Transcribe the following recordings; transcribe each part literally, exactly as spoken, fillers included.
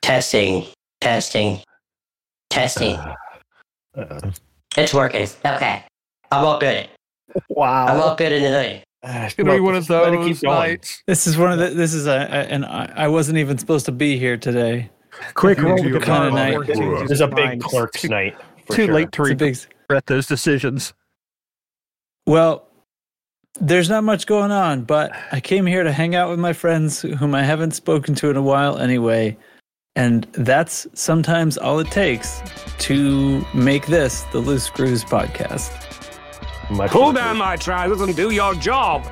Testing, testing, testing. Uh, uh, It's working. Okay. I'm all good. wow. I'm all good in the hood. Uh, It's gonna be one of let it keep those going. nights. This is one of the. This is a, a and I, I wasn't even supposed to be here today. Quick, You roll do the your kind of call night. before he changes There's a his big mind. clerk's night. For Too sure. late to It's a big. regret those decisions. Well, there's not much going on, but I came here to hang out with my friends whom I haven't spoken to in a while anyway. And that's sometimes all it takes to make this the Loose Screws podcast. Much Pull better. down my trousers and do your job.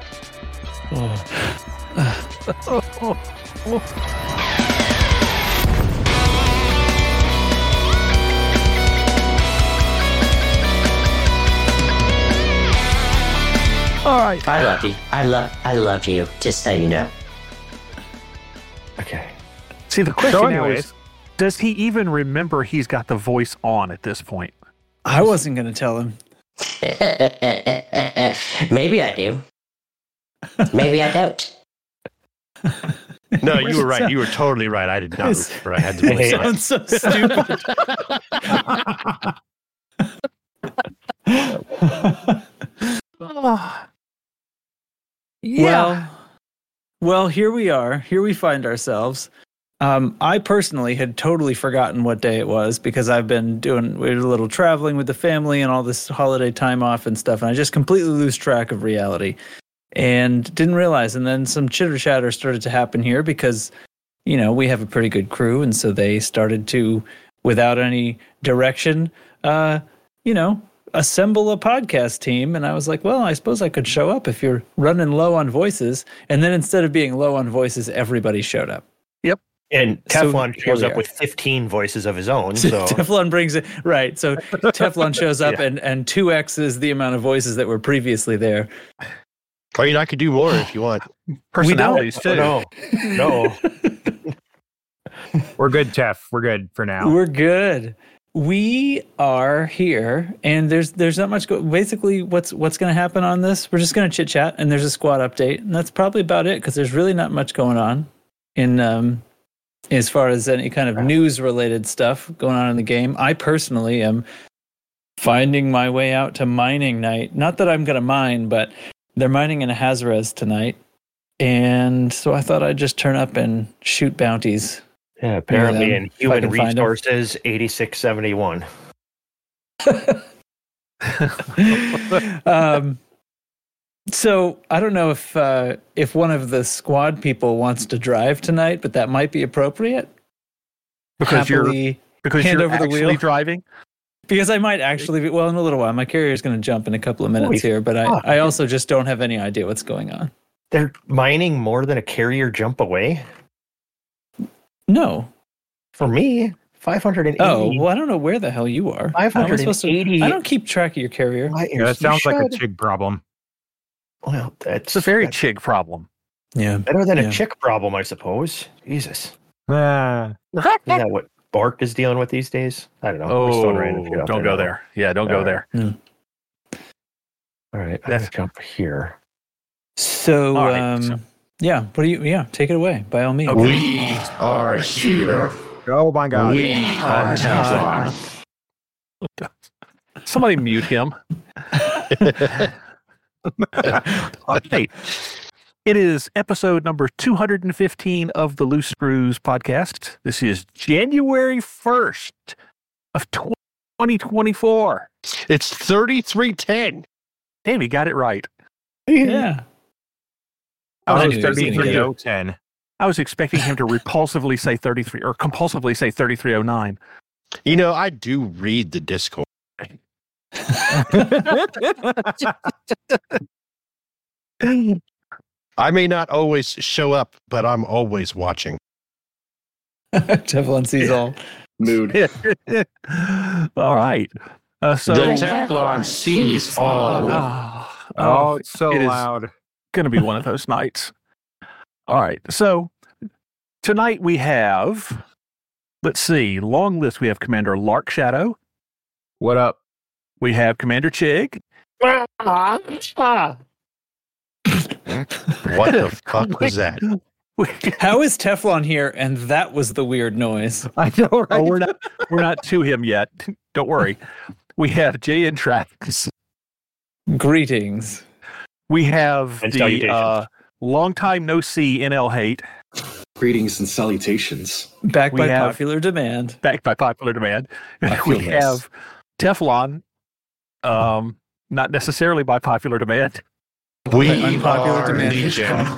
All right. I love you. I love I love you. Just so you know. Okay. See, the question So now anyways. is, does he even remember he's got the voice on at this point? I wasn't going to tell him. Maybe I do. Maybe I don't. No, you were right. You were totally right. I did not It's- remember. I had to voice It it. sounds so stupid. Yeah. Well, well, here we are. Here we find ourselves. Um, I personally had totally forgotten what day it was because I've been doing we did a little traveling with the family and all this holiday time off and stuff, and I just completely lose track of reality and didn't realize. And then some chitter chatter started to happen here because, you know, we have a pretty good crew, and so they started to, without any direction, uh, you know, assemble a podcast team. And I was like, well, I suppose I could show up if you're running low on voices. And then instead of being low on voices, everybody showed up. And So, Teflon here shows we up are. with fifteen voices of his own. So Teflon brings it right. So Teflon shows up Yeah. and and two X's the amount of voices that were previously there. Or you know, I could do more if you want. Personalities, too. no, no. We're good, Teff. We're good for now. We're good. We are here, and there's there's not much. Go- Basically, what's what's going to happen on this? We're just going to chit chat, and there's a squad update, and that's probably about it because there's really not much going on in um as far as any kind of news related stuff going on in the game. I personally am finding my way out to mining night. Not that I'm going to mine, but they're mining in Hazarez tonight, and so I thought I'd just turn up and shoot bounties. Yeah, apparently Yeah, in if I human can find 'em. resources, eighty-six seventy-one. um, so I don't know if uh, if one of the squad people wants to drive tonight, but that might be appropriate. Because you're Happily- because hand you're over the actually wheel. driving. because I might actually be, well, in a little while. My carrier is going to jump in a couple of minutes Holy here, but I, fuck. I also just don't have any idea what's going on. They're mining more than a carrier jump away? No. For me, five hundred eighty. Oh, well, I don't know where the hell you are. How am I supposed to- five hundred eighty. I don't keep track of your carrier. My Yeah, that ears, you sounds like a should. Chig problem. Well, that's It's a very that's Chig problem. Yeah. better than yeah. a chick problem, I suppose. Jesus. Ah. Isn't that what Bork is dealing with these days? I don't know. I'm just throwing random shit Oh, out don't go now. there. Yeah, don't go All there. No. All right, That's- let's jump here. So, All right, um, so- yeah. What do you? Yeah, take it away by all means. Okay. We are here. Oh my God. We are Teflon. Somebody mute him. Okay. It is episode number two hundred fifteen of the Loose Screws podcast. This is January first of twenty twenty-four. It's thirty-three ten. Damn, he got it right. Yeah. I was, I knew he was expecting gonna him get to, oh ten. I was expecting him to repulsively say thirty-three or compulsively say thirty-three oh nine. You know, I do read the Discord. I may not always show up, but I'm always watching. Teflon sees all. Mood. All right. Uh, so, the Teflon sees all. oh, Oh, it's so it is loud. going to be one of those nights. All right. So tonight we have, let's see, long list. We have Commander Lark Shadow. What up? We have Commander Chig. What the fuck was that? How is Teflon here? And that was the weird noise. I know, right? Oh, we're not we're not to him yet. Don't worry. We have Jay and Trax. Greetings. We have And the salutations. uh, long time no see N L Hate, Greetings and salutations. Back We by have- popular demand. backed by popular demand. I feel We this. have Teflon, um, not necessarily by popular demand. We Unpopular are demand. Legion.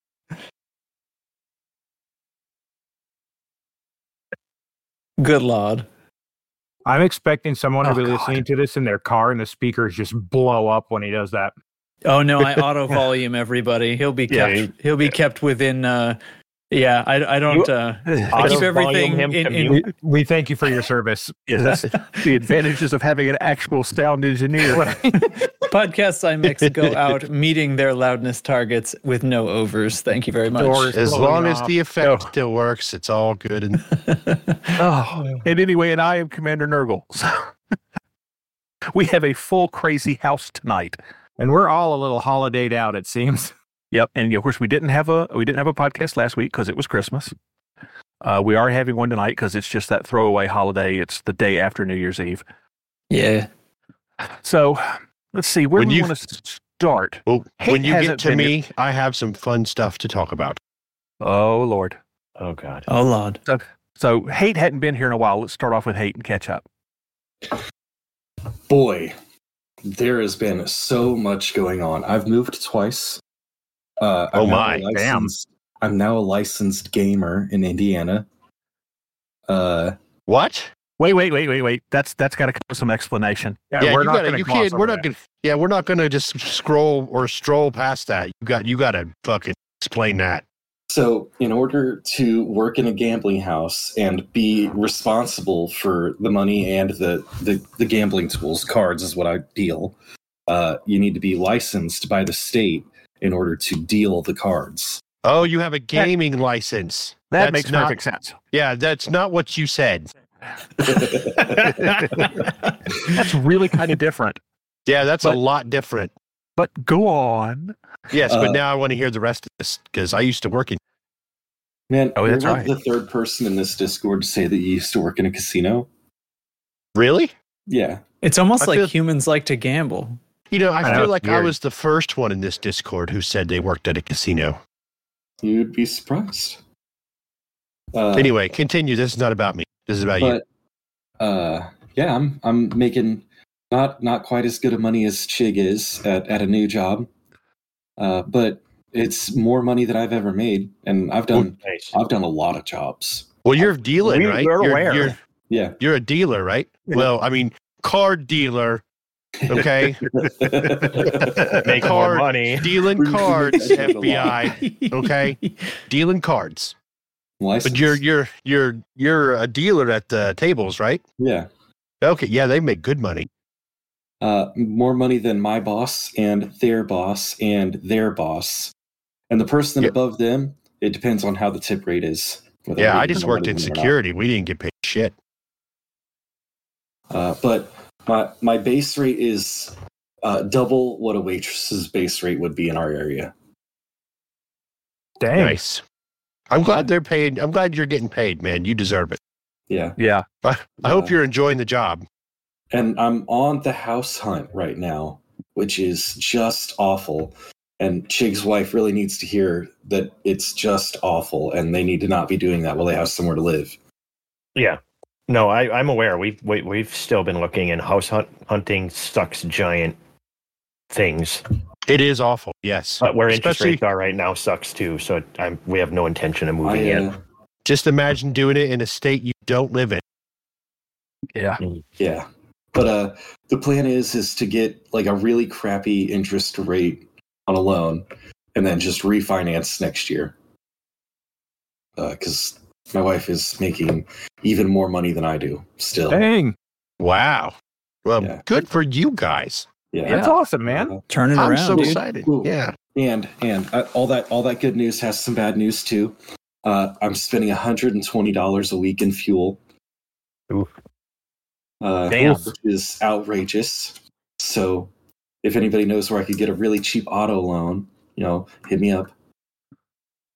Good lord. I'm expecting someone Oh, to be God. listening to this in their car and the speakers just blow up when he does that. Oh no, I auto volume everybody. He'll be Yeah, kept he'll be kept within uh yeah, I I don't You- uh Auto keep volume everything him in, to in mute. We, we thank you for your service. Yeah, that's the advantages of having an actual sound engineer. podcasts I mix go out meeting their loudness targets with no overs. Thank you very much. Doors. As blowing long as off. the effect still works, it's all good. And Oh, and anyway, and I am Commander Nurgle. So we have a full crazy house tonight. And we're all a little holidayed out, it seems. Yep, and of course we didn't have a we didn't have a podcast last week because it was Christmas. Uh, we are having one tonight because it's just that throwaway holiday. It's the day after New Year's Eve. Yeah. So let's see where When do we you- want to start. well, Hate when you hasn't get to been me, I have some fun stuff to talk about. Oh Lord. Oh God. Oh lord. So Hate hadn't been here in a while. Let's start off with Hate and catch up. Boy, there has been so much going on. I've moved twice. Uh, I'm Oh now my, a damn. licensed- I'm now a licensed gamer in Indiana. Uh, What? Wait, wait, wait, wait, wait. That's that's got to come with some explanation. Yeah, Yeah, we're you not gotta, gonna you gloss can't. We're over not that. gonna. Yeah, we're not gonna just scroll or stroll past that. You got. You gotta fucking explain that. so, in order to work in a gambling house and be responsible for the money and the, the, the gambling tools, cards is what I deal, uh, you need to be licensed by the state in order to deal the cards. Oh, you have a gaming license. That That's makes not, perfect sense. Yeah, that's not what you said. That's really kind of different. Yeah, that's But- a lot different. But go on. Yes, Uh, but now I want to hear the rest of this because I used to work in. Man, Oh, you're that's like right. the third person in this Discord to say that you used to work in a casino. Really? Yeah. It's almost I like feel- humans like to gamble. You know, I, I feel know, it's like I weird. was the first one in this Discord who said they worked at a casino. You'd be surprised. Uh, Anyway, continue. This is not about me. This is about you. but uh, yeah, I'm I'm making not not quite as good of money as Chig is at, at a new job, uh, but it's more money than I've ever made, and I've done Nice. I've done a lot of jobs. Well, you're dealing, We- right? we're you're, aware. You're, Yeah. you're a dealer, right? Well, I mean, card dealer. Okay, Make more Card- money. dealing Bring- bring cards, that shit F B I. Okay, dealing cards. License. But you're you're you're you're a dealer at the tables, right? yeah. Okay, yeah, they make good money. Uh, more money than my boss and their boss and their boss, and the person Yeah. above them. It depends on how the tip rate is. whether Yeah, they I give just more worked money in than them or not. security. We didn't get paid shit. Uh, but my my base rate is uh, double what a waitress's base rate would be in our area. Dang. Nice. I'm glad they're paid. I'm glad you're getting paid, man. You deserve it. Yeah, Yeah. I, I hope Yeah. you're enjoying the job. and I'm on the house hunt right now, which is just awful. And Chig's wife really needs to hear that it's just awful, and they need to not be doing that while they have somewhere to live. Yeah. No, I, I'm aware. We've we, we've still been looking, and house hunt, hunting sucks giant things. It is awful. Yes. But where interest Especially- rates are right now sucks too. So I'm we have no intention of moving I, yet. uh, Just imagine doing it in a state you don't live in. Yeah. yeah, but uh, the plan is is to get like a really crappy interest rate on a loan, and then just refinance next year. Because my wife is making even more money than I do still. Dang. Wow. Well, Yeah. good for you guys. Yeah. That's awesome, man. Uh, Turn it I'm around, so dude. excited. Ooh. Yeah. And and uh, all that all that good news has some bad news too. Uh, I'm spending one hundred twenty dollars a week in fuel. Oof. Uh, Damn. which is outrageous. So, if anybody knows where I could get a really cheap auto loan, you know, hit me up.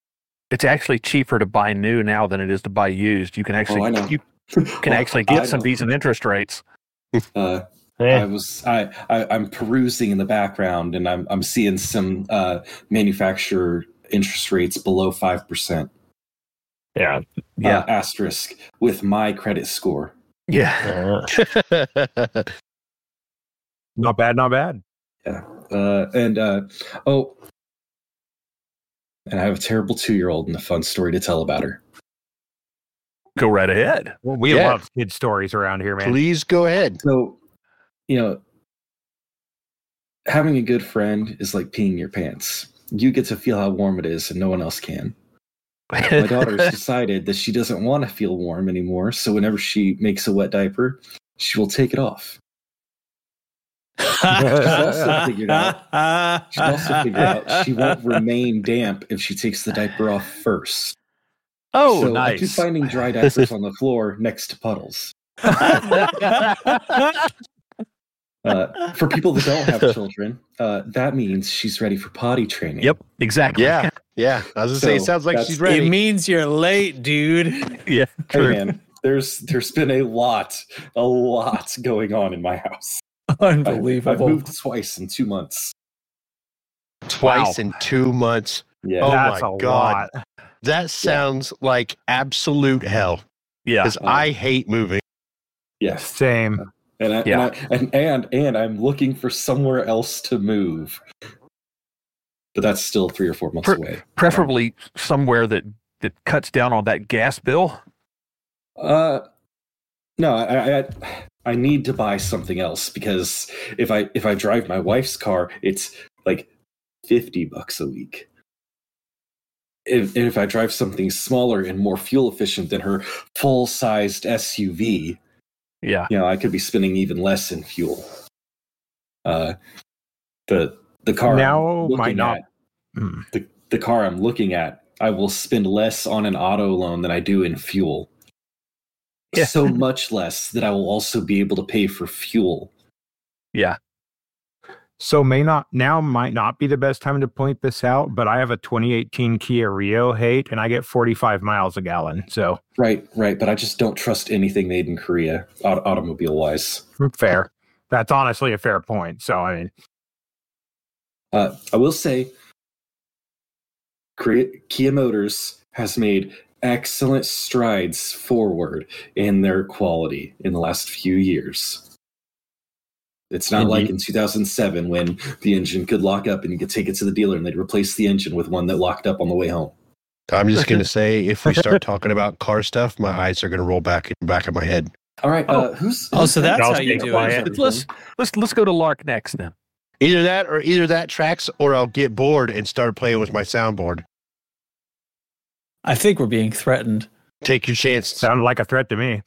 It's actually cheaper to buy new now than it is to buy used. You can actually Oh, I know. you can Well, actually I get some know. decent interest rates. Uh, Eh, I was I, I I'm perusing in the background, and I'm I'm seeing some uh, manufacturer interest rates below five percent. yeah. Yeah. Uh, asterisk with my credit score. Yeah. Uh, Not bad, not bad. Uh, and uh, oh, and I have a terrible two-year-old and a fun story to tell about her. Go right ahead. Well, we Yeah. love kid stories around here, man. Please go ahead. So, you know, having a good friend is like peeing your pants. You get to feel how warm it is, and no one else can. My daughter's decided that she doesn't want to feel warm anymore, so whenever she makes a wet diaper, she will take it off. She's also figured out. She's also figured out she won't remain damp if she takes the diaper off first. Oh, so I keep nice. finding dry diapers on the floor next to puddles. Uh, for people that don't have children, uh, that means she's ready for potty training. Yep, exactly. Yeah, yeah. I was gonna say, it So, sounds like that's- she's It ready. means you're late, dude. Yeah. Hey True. man, there's there's been a lot, a lot going on in my house. I- Unbelievable. I've moved twice in two months. Twice Wow. in two months. Yeah. Oh That's my a God. lot. That sounds like absolute hell. Yeah. Because I hate moving. Yes. Same. And I, Yeah. and, I, and and and I'm looking for somewhere else to move. But that's still three or four months Per- away. Preferably somewhere that, that cuts down on that gas bill. Uh, no, I, I I need to buy something else because if I if I drive my wife's car, it's like fifty bucks a week. If if I drive something smaller and more fuel efficient than her full sized S U V, Yeah. you know, I could be spending even less in fuel. Uh, the the car Now I'm might looking not- at, Hmm. the the car I'm looking at, I will spend less on an auto loan than I do in fuel. Yeah. So much less that I will also be able to pay for fuel. Yeah. So may not now might not be the best time to point this out, but I have a twenty eighteen Kia Rio Hate, and I get forty-five miles a gallon. So Right, right. But I just don't trust anything made in Korea, auto- automobile wise. fair. That's honestly a fair point. So I mean, Uh, I will say, Korea, Kia Motors has made excellent strides forward in their quality in the last few years. It's not like in two thousand seven when the engine could lock up and you could take it to the dealer and they'd replace the engine with one that locked up on the way home. I'm just gonna say, if we start talking about car stuff, my eyes are gonna roll back in the back of my head. All right, uh, who's, Oh, so that's I'll how you stay do quiet. it. Let's let's let's go to Lark next then. Either that, or either that tracks, or I'll get bored and start playing with my soundboard. I think we're being threatened. Take your chances. sounded like a threat to me.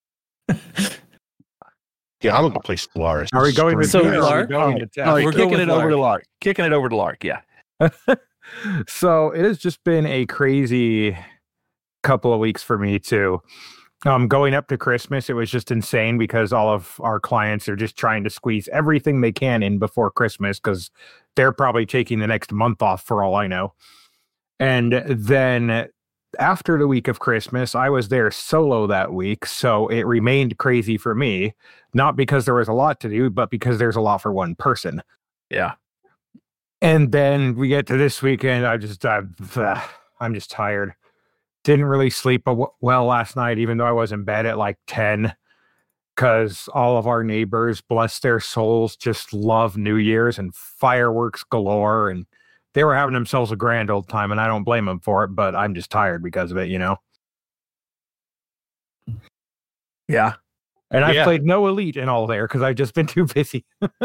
Yeah, I'm gonna play Stellaris. Are we going to So, are we Lark? going to Oh, test? we're We're going kicking with it over Lark. to Lark. Kicking it over to Lark. Yeah. So it has just been a crazy couple of weeks for me too. Um, going up to Christmas, it was just insane because all of our clients are just trying to squeeze everything they can in before Christmas because they're probably taking the next month off for all I know. And then after the week of Christmas, I was there solo that week, so it remained crazy for me, not because there was a lot to do, but because there's a lot for one person. Yeah. And then we get to this weekend. I just, I, uh, I'm just tired. Didn't really sleep a w- well last night, even though I was in bed at like ten, because all of our neighbors, bless their souls, just love New Year's and fireworks galore. And they were having themselves a grand old time, and I don't blame them for it, but I'm just tired because of it, you know? Yeah. And I've Yeah. played no Elite and all there because I've just been too busy.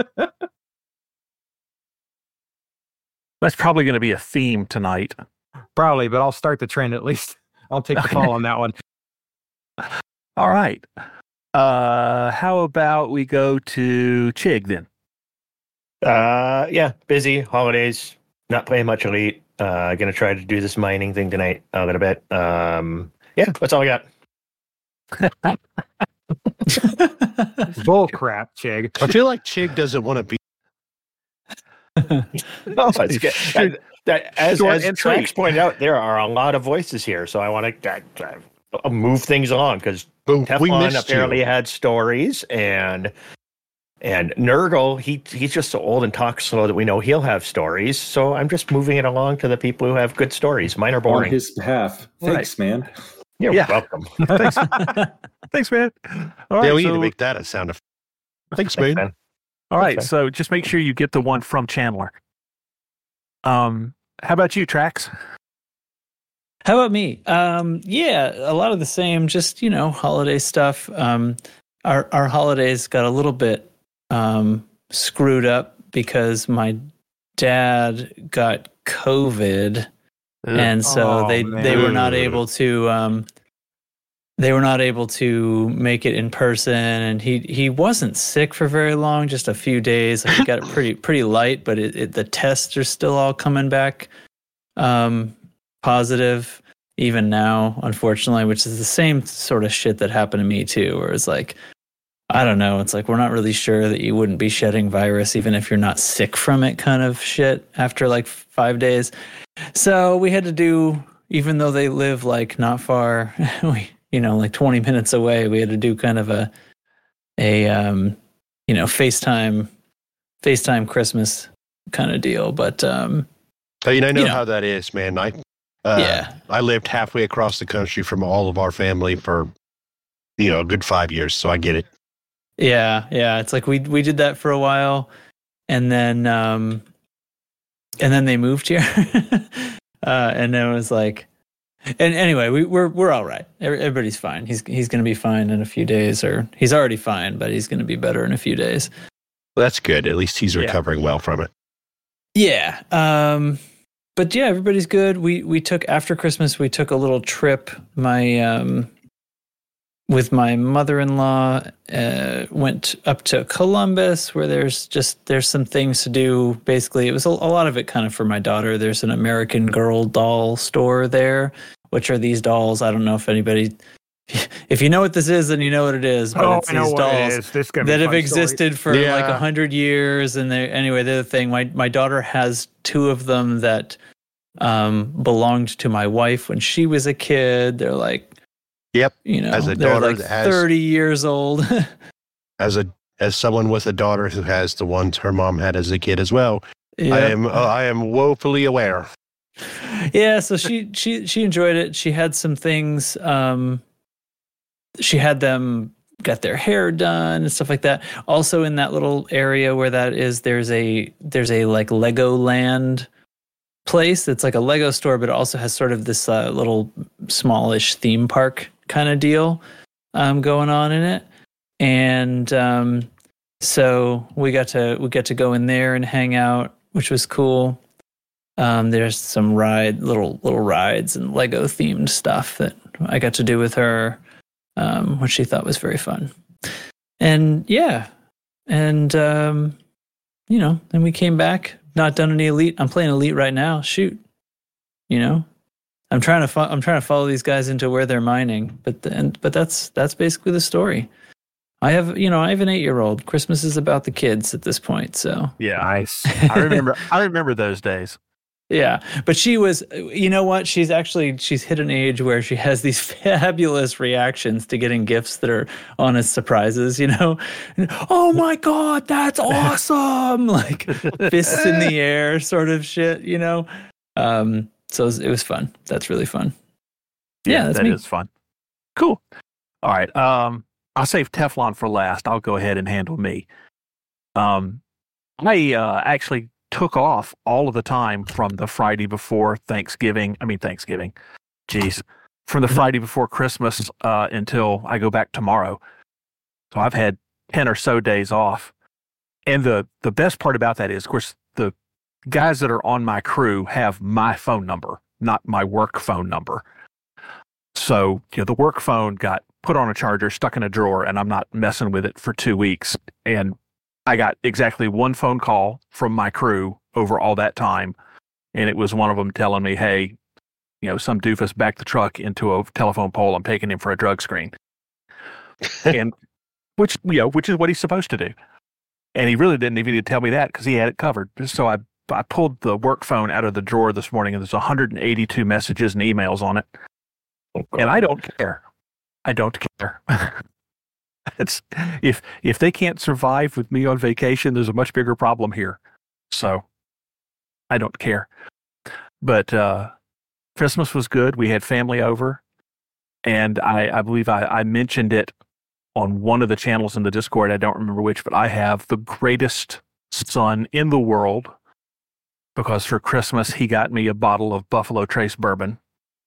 That's probably going to be a theme tonight. Probably, but I'll start the trend at least. I'll take the fall on that one. All right. Uh, how about we go to Chig then? Uh, yeah, busy holidays. Not playing much Elite. Uh, gonna try to do this mining thing tonight a little bit. Um, yeah, that's all I got. Bull crap, Chig. I feel like Chig doesn't want to be. No, it's good. I, that, as, Short as and Trax sweet. pointed out, there are a lot of voices here, so I want to uh, uh, move things along because But we Teflon missed apparently you. had stories, and and Nurgle, he he's just so old and talks slow that we know he'll have stories. So I'm just moving it along to the people who have good stories. Mine are On boring. his behalf. Thanks, man. You're Yeah. welcome. Thanks, Thanks, man. All right, Yeah, we need so, to make that a sound effect. Thanks, Thanks, man. man. all right, Okay. so just make sure you get the one from Chandler. Um, how about you, Trax? How about me? Um, yeah, a lot of the same, just, you know, holiday stuff. Um, our, our holidays got a little bit um, screwed up because my dad got COVID. And so Oh, they, man. they were not Ugh. able to, um, they were not able to make it in person. And he, he wasn't sick for very long, just a few days. Like, he got it pretty, pretty light, but it, it, the tests are still all coming back um, positive even now, unfortunately, which is the same sort of shit that happened to me too, where it's like, I don't know, it's like, we're not really sure that you wouldn't be shedding virus even if you're not sick from it kind of shit after like five days. So we had to do, even though they live like not far, we, you know, like twenty minutes away, we had to do kind of a, a, um, you know, FaceTime, FaceTime Christmas kind of deal. But, um, Hey, you know, I know You know. how that is, man. I, uh, yeah, I lived halfway across the country from all of our family for, you know, a good five years, so I get it. yeah, yeah. It's like we, we did that for a while, and then, um, and then they moved here. uh, and then it was like, and anyway, we, we're, we're all right. Every- Everybody's fine. He's, he's going to be fine in a few days, or he's already fine, but he's going to be better in a few days. Well, that's good. At least he's Yeah. recovering well from it. Yeah. Um, but yeah, everybody's good. We we took after Christmas, we took a little trip. My um, with my mother-in-law, uh, went up to Columbus, where there's just there's some things to do. Basically, it was a, a lot of it kind of for my daughter. There's an American Girl doll store there, which are these dolls. I don't know if anybody, if you know what this is, then you know what it is. But Oh, it's I know these what dolls it is. This is gonna be that a have fun story. existed for like Yeah. a hundred years. And they, anyway, the other thing, my, my daughter has two of them that um, belonged to my wife when she was a kid. They're like, Yep. you know, As a they're daughter like that has- thirty years old. As a as someone with a daughter who has the ones her mom had as a kid as well, I Yeah. am uh, I am woefully aware. Yeah, so she she she enjoyed it. She had some things. Um, she had them got their hair done and stuff like that. Also, in that little area where that is, there's a there's a like Legoland place. It's like a Lego store, but it also has sort of this uh, little smallish theme park kind of deal um, going on in it. And um, so we got to we got to go in there and hang out, which was cool. Um, there's some ride, little little rides and Lego themed stuff that I got to do with her, um, which she thought was very fun. And yeah, and um, you know, then we came back. Not done any Elite. I'm playing Elite right now. Shoot, you know, I'm trying to fo- I'm trying to follow these guys into where they're mining. But then, but that's that's basically the story. I have you know I have an eight year old. Christmas is about the kids at this point. So Yeah, Nice. I remember. I remember those days. yeah, but she was, you know what? She's actually, she's hit an age where she has these fabulous reactions to getting gifts that are honest surprises, you know? Oh my God, that's awesome! Like fists in the air sort of shit, you know? Um, so it was, it was fun. That's really fun. Yeah, that's that me. is fun. Cool. All right. Um, I'll save Teflon for last. I'll go ahead and handle me. Um, I uh, actually took off all of the time from the Friday before Thanksgiving. I mean Thanksgiving. Jeez, from the Friday before Christmas uh, until I go back tomorrow. So I've had ten or so days off. And the the best part about that is, of course, the guys that are on my crew have my phone number, not my work phone number. So, you know, the work phone got put on a charger, stuck in a drawer, and I'm not messing with it for two weeks. And I got exactly one phone call from my crew over all that time. And it was one of them telling me, hey, you know, some doofus backed the truck into a telephone pole. I'm taking him for a drug screen. And which, you know, which is what he's supposed to do. And he really didn't even need to tell me that because he had it covered. So I I pulled the work phone out of the drawer this morning, and there's one hundred eighty-two messages and emails on it, and I don't care. I don't care. It's if if they can't survive with me on vacation, there's a much bigger problem here. So I don't care. But uh, Christmas was good. We had family over, and I, I believe I, I mentioned it on one of the channels in the Discord. I don't remember which, but I have the greatest son in the world because for Christmas he got me a bottle of Buffalo Trace bourbon.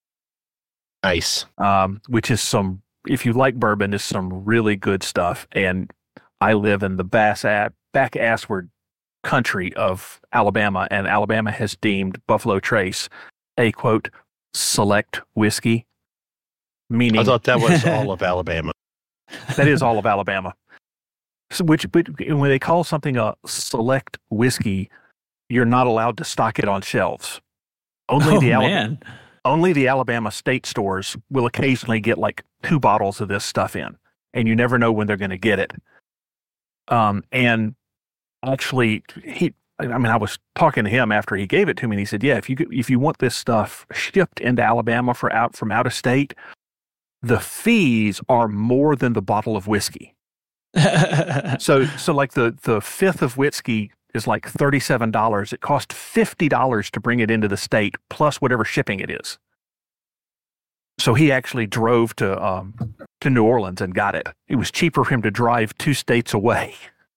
Nice. Um, which is some, if you like bourbon, is some really good stuff. And I live in the bass at, back assward country of Alabama, and Alabama has deemed Buffalo Trace a, quote, select whiskey, meaning... I thought that was all of Alabama. That is all of Alabama. So which, but when they call something a select whiskey, you're not allowed to stock it on shelves. Only oh, the Alabama, man. only the Alabama state stores will occasionally get like two bottles of this stuff in, and you never know when they're going to get it. Um, and actually, he, I mean, I was talking to him after he gave it to me, and he said, "Yeah, if you if you want this stuff shipped into Alabama for out from out of state, the fees are more than the bottle of whiskey." so, so like the the fifth of whiskey is like thirty-seven dollars. It cost fifty dollars to bring it into the state, plus whatever shipping it is. So he actually drove to um, to New Orleans and got it. It was cheaper for him to drive two states away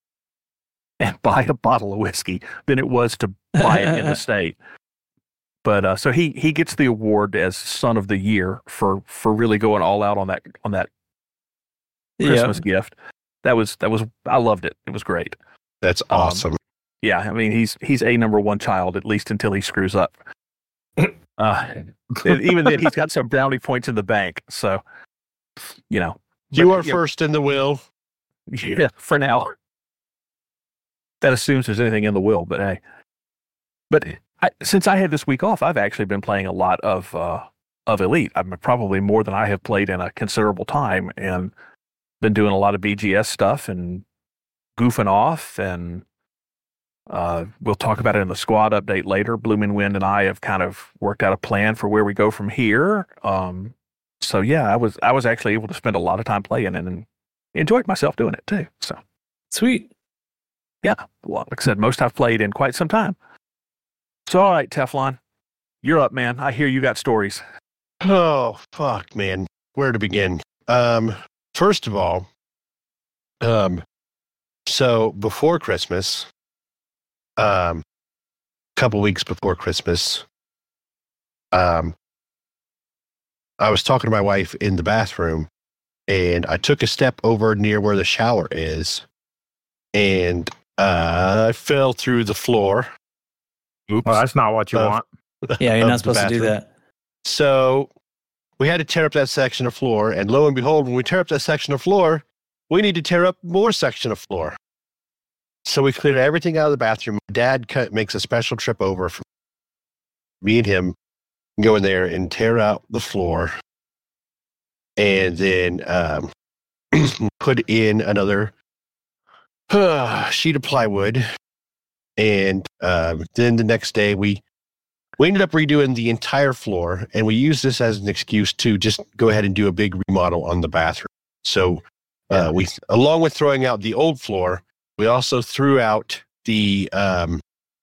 and buy a bottle of whiskey than it was to buy it in the state. But uh, so he he gets the award as Son of the Year for for really going all out on that on that Christmas Yep. gift. That was that was I loved it. It was great. That's awesome. Um, yeah, I mean he's he's a number one child, at least until he screws up. Uh, even then, he's got some brownie points in the bank. So, you know, you but, are yeah, first in the will. Yeah, for now. That assumes there's anything in the will, but hey. But I, since I had this week off, I've actually been playing a lot of uh, of Elite. I'm probably more than I have played in a considerable time, and been doing a lot of B G S stuff and goofing off. And uh, we'll talk about it in the squad update later. Blooming Wind and I have kind of worked out a plan for where we go from here. Um, so yeah, I was I was actually able to spend a lot of time playing and enjoyed myself doing it too. So Sweet. yeah, well, like I said, most I've played in quite some time. So all right, Teflon, you're up, man. I hear you got stories. Oh, fuck, man. Where to begin? Um, first of all, um, so before Christmas, um, a couple weeks before Christmas, um, I was talking to my wife in the bathroom, and I took a step over near where the shower is, and uh, I fell through the floor. Oops. Well, that's not what you Uh, want. Yeah, you're of not the supposed to do bathroom. that. So we had to tear up that section of floor, and lo and behold, when we tear up that section of floor, we need to tear up more section of floor. So we cleared everything out of the bathroom. My dad cut, makes a special trip over for me and him, go in there and tear out the floor, and then um, put in another uh, sheet of plywood. And um, then the next day, we we ended up redoing the entire floor, and we used this as an excuse to just go ahead and do a big remodel on the bathroom. So uh, we, along with throwing out the old floor, we also threw out the um,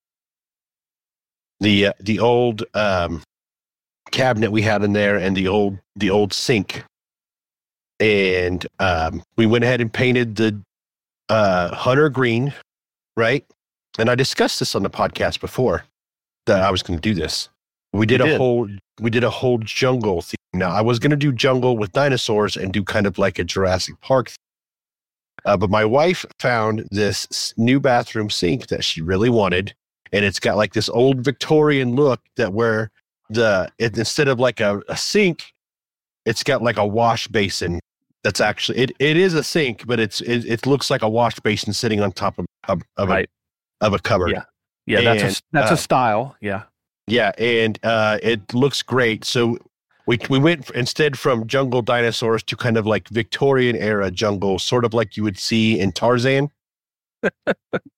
the uh, the old um, cabinet we had in there, and the old the old sink. And um, we went ahead and painted the uh, hunter green, right? And I discussed this on the podcast before that I was going to do this. We did You a did. whole we did a whole jungle theme. Now I was going to do jungle with dinosaurs and do kind of like a Jurassic Park theme. Uh, but my wife found this s- new bathroom sink that she really wanted, and it's got like this old Victorian look that where the it, instead of like a, a sink, it's got like a wash basin. That's actually it. It is a sink, but it's it, it looks like a wash basin sitting on top of of, of Right. a of a cupboard. Yeah. Yeah, that's And, a that's uh, a style. Yeah. Yeah, and uh, it looks great. So we we went instead from jungle dinosaurs to kind of like Victorian era jungle, sort of like you would see in Tarzan.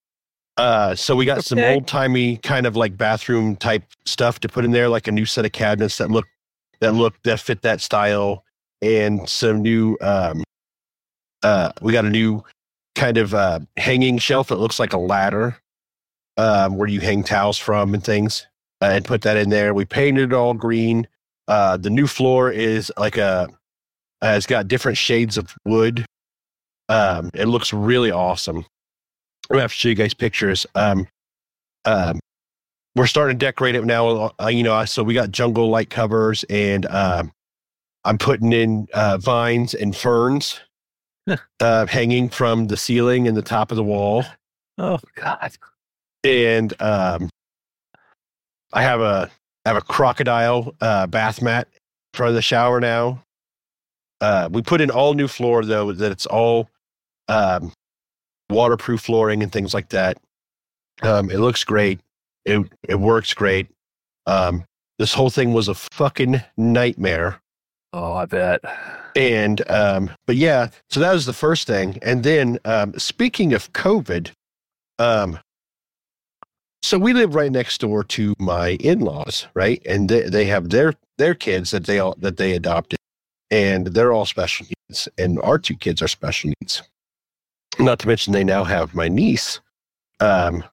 Uh, so we got some Okay. old timey kind of like bathroom type stuff to put in there, like a new set of cabinets that look that look that fit that style, and some new. Um, uh, we got a new kind of uh, hanging shelf that looks like a ladder, um, where you hang towels from and things, uh, and put that in there. We painted it all green. Uh, the new floor is like a. Uh, it's got different shades of wood. Um, it looks really awesome. I'm gonna have to show you guys pictures. Um, um, we're starting to decorate it now. Uh, you know, so we got jungle light covers, and um, I'm putting in uh, vines and ferns uh, hanging from the ceiling and the top of the wall. Oh God. And um, I have a I have a crocodile uh, bath mat for the shower now. Uh, we put in all new floor though, that it's all um, waterproof flooring and things like that. Um, it looks great. It it works great. Um, this whole thing was a fucking nightmare. Oh, I bet. And um, but yeah, so that was the first thing. And then um, speaking of COVID, um, so we live right next door to my in-laws, right? And they they have their their kids that they all that they adopted. And they're all special needs, and our two kids are special needs. Not to mention, they now have my niece. Um,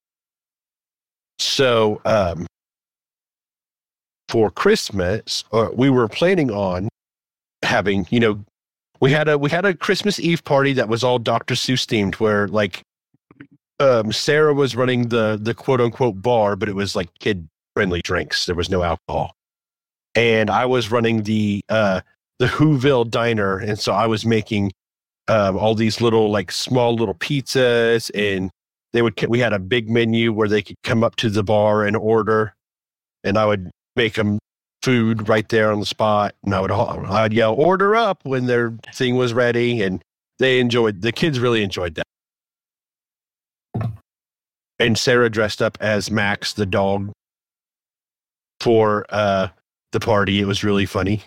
so um, for Christmas, or we were planning on having, you know, we had a we had a Christmas Eve party that was all Doctor Seuss themed, where like um, Sarah was running the the quote unquote bar, but it was like kid friendly drinks. There was no alcohol, and I was running the. Uh, the Whoville diner. And so I was making um, all these little, like small little pizzas, and they would, we had a big menu where they could come up to the bar and order, and I would make them food right there on the spot. And I would, I'd yell, order up when their thing was ready. And they enjoyed, the kids really enjoyed that. And Sarah dressed up as Max, the dog, for uh, the party. It was really funny.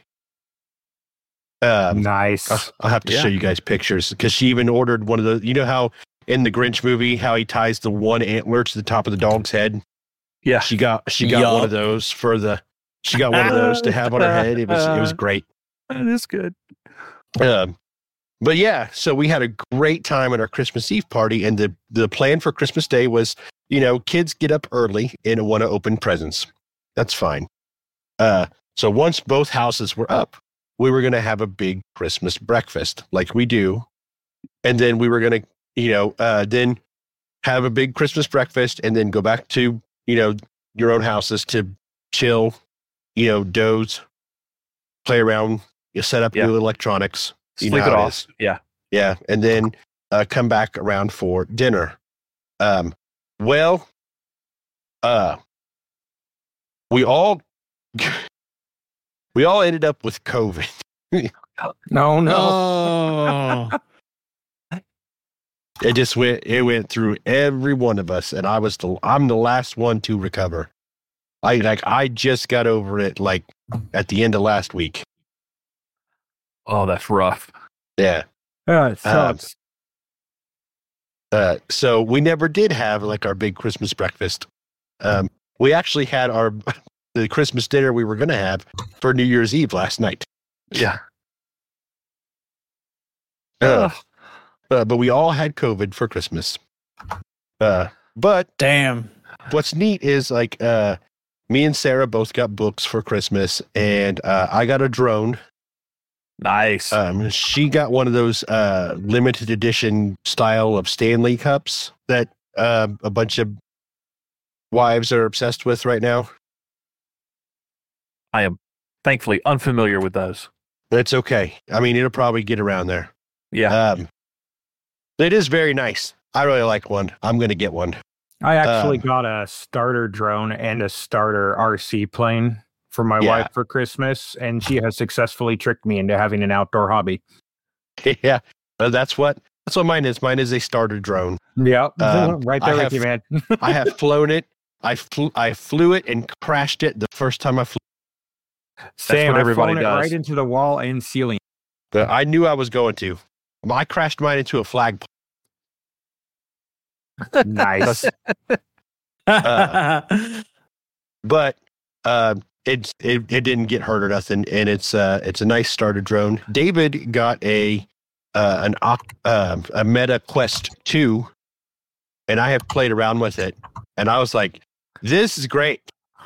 Um, Nice. I'll, I'll have to Yeah. show you guys pictures, because she even ordered one of the, you know how in the Grinch movie, how he ties the one antler to the top of the dog's head? Yeah. She got, she got Yup. one of those for the, she got one of those to have on her head. It was, it was great. That is good. Um, but yeah, so we had a great time at our Christmas Eve party, and the, the plan for Christmas Day was, you know, kids get up early and want to open presents. That's fine. Uh, so once both houses were up, we were going to have a big Christmas breakfast like we do. And then we were going to, you know, uh, then have a big Christmas breakfast, and then go back to, you know, your own houses to chill, you know, doze, play around, you set up Yeah. your electronics. You Sleep know it how it off. is. Yeah. Yeah. And then uh, come back around for dinner. Um, well, uh, we all, we all ended up with COVID. No, no. Oh. It just went, it went through every one of us. And I was the, I'm the last one to recover. I like, I just got over it like at the end of last week. Oh, that's rough. Yeah. Uh, it sucks. Uh, so we never did have like our big Christmas breakfast. Um, we actually had our the Christmas dinner we were going to have for New Year's Eve last night. Yeah. Uh, uh, but we all had COVID for Christmas. Uh, but Damn. what's neat is like uh, me and Sarah both got books for Christmas, and uh, I got a drone. Nice. Um, she got one of those uh, limited edition style of Stanley cups that uh, a bunch of wives are obsessed with right now. I am thankfully unfamiliar with those. It's okay. I mean, it'll probably get around there. Yeah. Um, it is very nice. I really like one. I'm going to get one. I actually um, got a starter drone and a starter R C plane for my Yeah. wife for Christmas, and she has successfully tricked me into having an outdoor hobby. Yeah, uh, that's what that's what mine is. Mine is a starter drone. Yep, Um, right I there have- with you, man. I have flown it. I flew. I flew it and crashed it the first time I flew. Same. what I've everybody flown it does. right into the wall and ceiling. But I knew I was going to. I crashed mine into a flagpole. Nice. Uh, But uh, it's it, it didn't get hurt or nothing, and it's uh it's a nice starter drone. David got a uh, an Oc- uh, a Meta Quest two, and I have played around with it, and I was like, "This is great."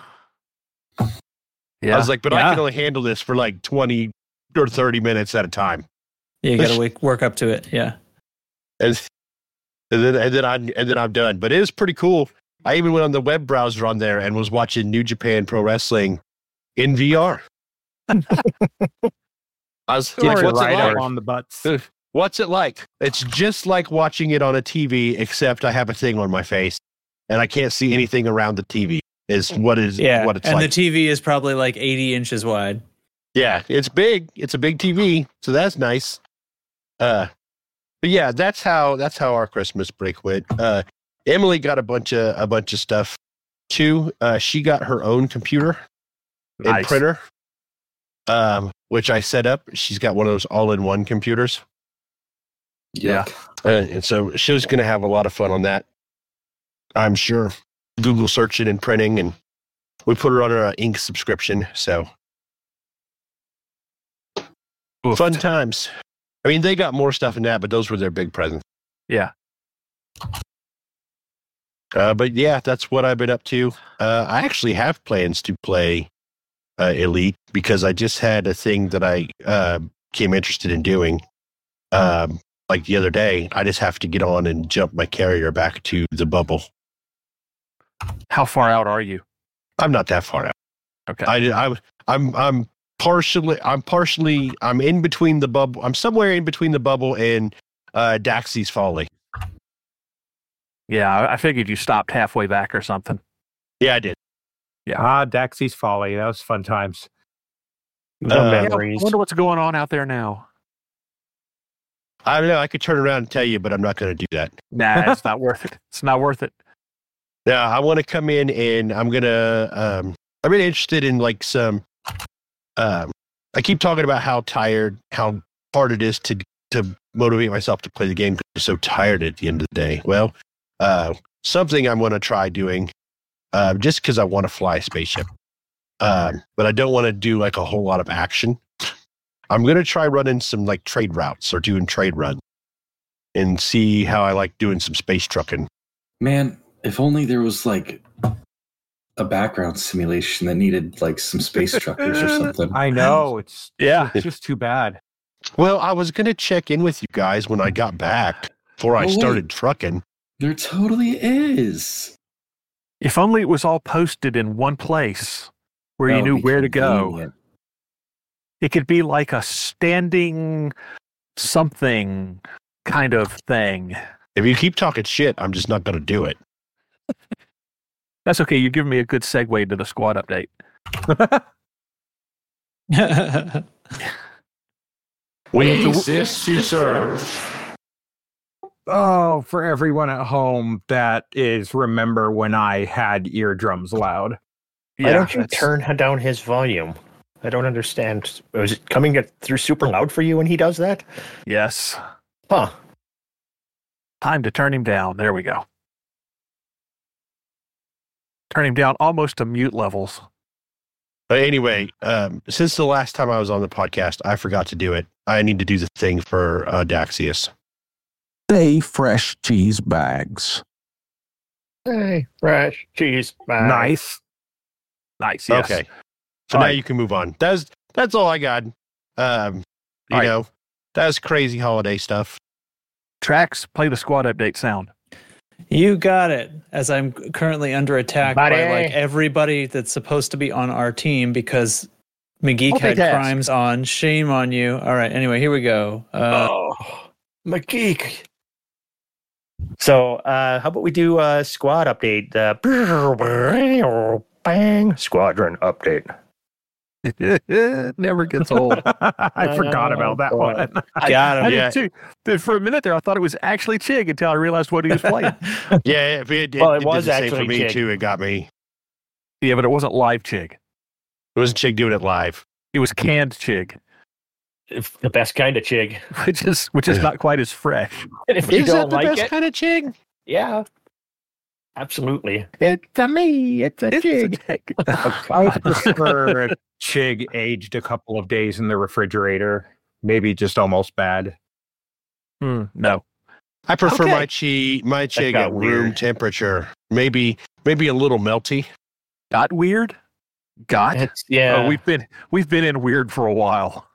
Yeah. I was like, "But Yeah. I can only handle this for like twenty or thirty minutes at a time," You got to wake, work up to it. Yeah. and, and then and then I and then I'm done. But it is pretty cool. I even went on the web browser on there and was watching New Japan Pro Wrestling in V R. I was Get like, your what's it rider like? on the butts. What's it like? It's just like watching it on a T V, except I have a thing on my face and I can't see anything around the T V. Is what is Yeah. what it's and like. the T V is probably like eighty inches wide. Yeah, it's big. It's a big T V, so that's nice. Uh, but yeah, that's how that's how our Christmas break went. Uh, Emily got a bunch of a bunch of stuff too. Uh, she got her own computer and Nice. printer, um, which I set up. She's got one of those all-in-one computers. Yeah. Uh, and so she was going to have a lot of fun on that, I'm sure. Google searching and printing, and we put her on her uh, ink subscription. So Oofed. fun times. I mean, they got more stuff than that, but those were their big presents. Yeah. Uh, but yeah, that's what I've been up to. Uh, I actually have plans to play uh, Elite because I just had a thing that I uh, became interested in doing. Um, like the other day, I just have to get on and jump my carrier back to the bubble. How far out are you? I'm not that far out. Okay. I, I, I'm, I'm partially, I'm partially, I'm in between the bubble. I'm somewhere in between the bubble and uh, Daxie's Folly. yeah, I I figured you stopped halfway back or something. Yeah, I did. Ah, Daxie's Folly. That was fun times. The Uh, memories. I wonder what's going on out there now. I don't know. I could turn around and tell you, but I'm not going to do that. Nah, it's not worth it. It's not worth it. Yeah, I want to come in and I'm gonna. Um, I'm really interested in like some. Um, I keep talking about how tired, how hard it is to to motivate myself to play the game because I'm so tired at the end of the day. Well, uh, something I'm going to try doing, uh, just because I want to fly a spaceship, um, but I don't want to do like a whole lot of action. I'm going to try running some like trade routes or doing trade runs, and see how I like doing some space trucking. Man, if only there was like a background simulation that needed like some space truckers or something. I know. It's Yeah. it's just too bad. Well, I was going to check in with you guys when I got back before I Oh, wait. started trucking. There totally is. If only it was all posted in one place where That you would knew be where to go. convenient. It could be like a standing something kind of thing. If you keep talking shit, I'm just not going to do it. That's okay. You're giving me a good segue to the squad update. We exist to serve. Oh, for everyone at home, that is remember when I had eardrums loud. Why don't you that's- turn down his volume? I don't understand. Was it coming at- through super loud for you when he does that? Yes. Huh. Time to turn him down. There we go. Turn him down almost to mute levels. But anyway, um, since the last time I was on the podcast, I forgot to do it. I need to do the thing for uh, Daxius. Stay fresh cheese bags. Hey, fresh cheese. bag. Nice. Nice. Yes. Okay. So All now right. you can move on. That's that's all I got. Um, you All right. know, that's crazy holiday stuff. Tracks, play the squad update sound. You got it. As I'm currently under attack Buddy. by like everybody that's supposed to be on our team because McGeek had Multitask. crimes on. Shame on you. All right. Anyway, here we go. Uh, Oh, McGeek. So, uh, how about we do a squad update? Uh, bang, squadron update. It never gets old. I forgot about that Oh, one. got I him. Yeah. did too. But for a minute there, I thought it was actually Chig until I realized what he was playing. Yeah, if it, it, Well, it it did was the same actually for me Jig. too. It got me. Yeah, but it wasn't live Chig. It wasn't Chick doing it live. It was canned Chig, If the best kind of chig. which is which is not quite as fresh. And if you Is don't that the like best it, kind of Chig? yeah. Absolutely. It's a me. It's a Chig. Oh, I God. prefer a Chig aged a couple of days in the refrigerator. Maybe just almost bad. Hmm, no. I prefer Okay. my chi my chig got at room weird. temperature. Maybe maybe a little melty. Got weird? Got? It's, yeah. Oh, we've been we've been in weird for a while.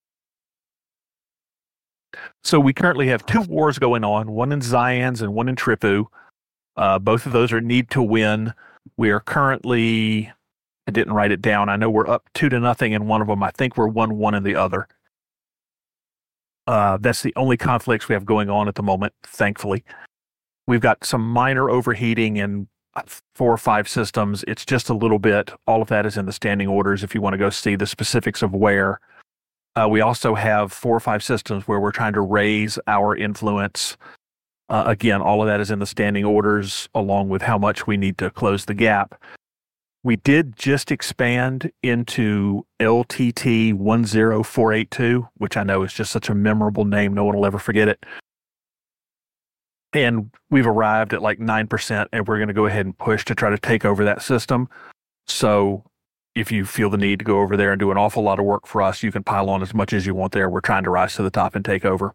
So we currently have two wars going on, one in Zyans and one in Tripu. Uh, both of those are need to win. We are currently, I didn't write it down. I know we're up two to nothing in one of them. I think we're one one in the other. Uh, that's the only conflicts we have going on at the moment, thankfully. We've got some minor overheating in four or five systems. It's just a little bit. All of that is in the standing orders if you want to go see the specifics of where. Uh, we also have four or five systems where we're trying to raise our influence. Uh, again, all of that is in the standing orders, along with how much we need to close the gap. We did just expand into L T T one zero four eight two, which I know is just such a memorable name. No one will ever forget it. And we've arrived at like nine percent, and we're going to go ahead and push to try to take over that system. So if you feel the need to go over there and do an awful lot of work for us, you can pile on as much as you want there. We're trying to rise to the top and take over.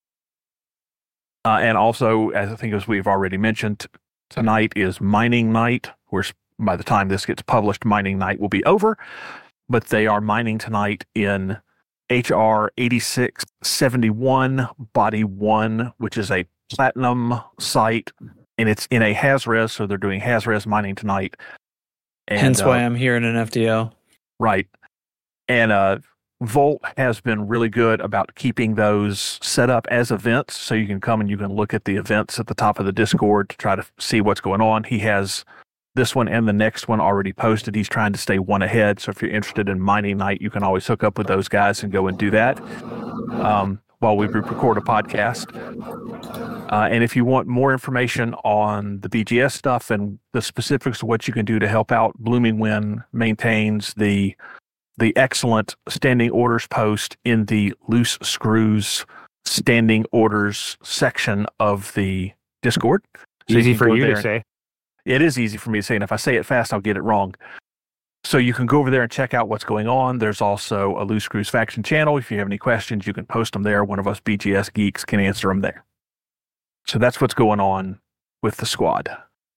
Uh, and also, as I think as we've already mentioned, tonight is mining night. We're, by the time this gets published, mining night will be over. But they are mining tonight in H R eighty-six seventy-one Body one, which is a platinum site, and it's in a Hazres, so they're doing Hazres mining tonight. And, Hence why uh, I'm here in an F D L. Right. And uh, Volt has been really good about keeping those set up as events, so you can come and you can look at the events at the top of the Discord to try to see what's going on. He has this one and the next one already posted. He's trying to stay one ahead, so if you're interested in mining night, you can always hook up with those guys and go and do that um, while we record a podcast. Uh, and if you want more information on the B G S stuff and the specifics of what you can do to help out, Blooming Wind maintains the the excellent standing orders post in the Loose Screws standing orders section of the Discord. So Easy can for go you there to and- say. It is easy for me to say, and if I say it fast, I'll get it wrong. So you can go over there and check out what's going on. There's also a Loose Screws faction channel. If you have any questions, you can post them there. One of us B G S geeks can answer them there. So that's what's going on with the squad.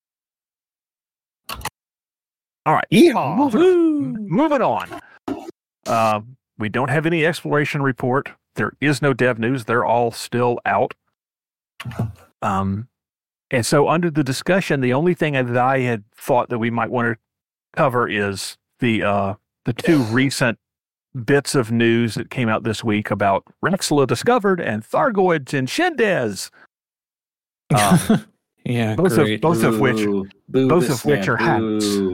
All right. Yeehaw! Moving, moving on. Uh, we don't have any exploration report. There is no dev news. They're all still out. Um, and so under the discussion, the only thing that I had thought that we might want to cover is the uh, the two recent bits of news that came out this week about Raxxla discovered and Thargoids in Shendez. Um, Yeah, both great. of both of which Boo. Boo both this of which man. are hacks. Boo.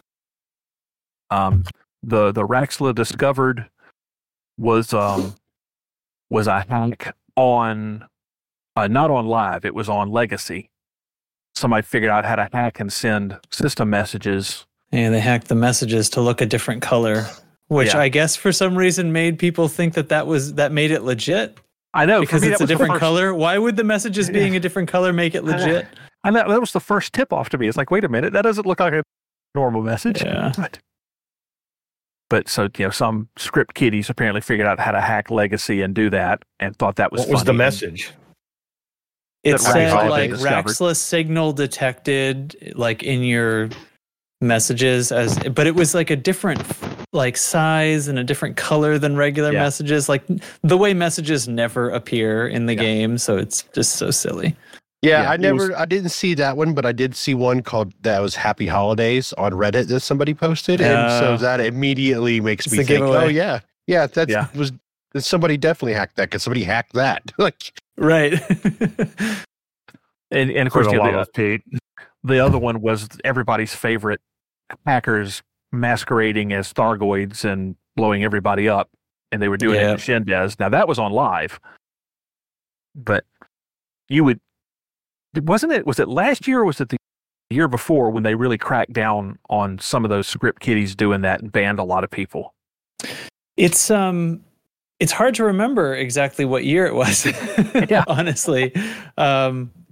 um, the the Raxxla discovered was um was a hack on uh, not on live. It was on Legacy. Somebody figured out how to hack and send system messages. Yeah, they hacked the messages to look a different color, which Yeah. I guess for some reason made people think that that was that made it legit I know for because me, it's that a was the different first- color. Why would the messages being a different color make it legit? I know that was the first tip off to me. It's like, wait a minute, that doesn't look like a normal message. Yeah. But, but so you know, some script kiddies apparently figured out how to hack Legacy and do that, and thought that was What was funny. the message? It That said Raxxla like discovered. Raxxla signal detected like in your messages as but it was like a different like size and a different color than regular Yeah. messages, like the way messages never appear in the Yeah. game, so it's just so silly. Yeah, Yeah, I it never, was- I didn't see that one, but I did see one called that was Happy Holidays on Reddit that somebody posted, and so Uh, that immediately makes it's me a think, giveaway. oh yeah, yeah, that Yeah. was that somebody definitely hacked that because somebody hacked that. Like, Right. And, and of For course, the you know, love the, of Pete. the other one was everybody's favorite hackers masquerading as Thargoids and blowing everybody up, and they were doing Yep. it in Shendez. Now that was on live, but you would wasn't it? Was it last year or was it the year before when they really cracked down on some of those script kiddies doing that and banned a lot of people? It's um it's hard to remember exactly what year it was. Yeah. Honestly. Um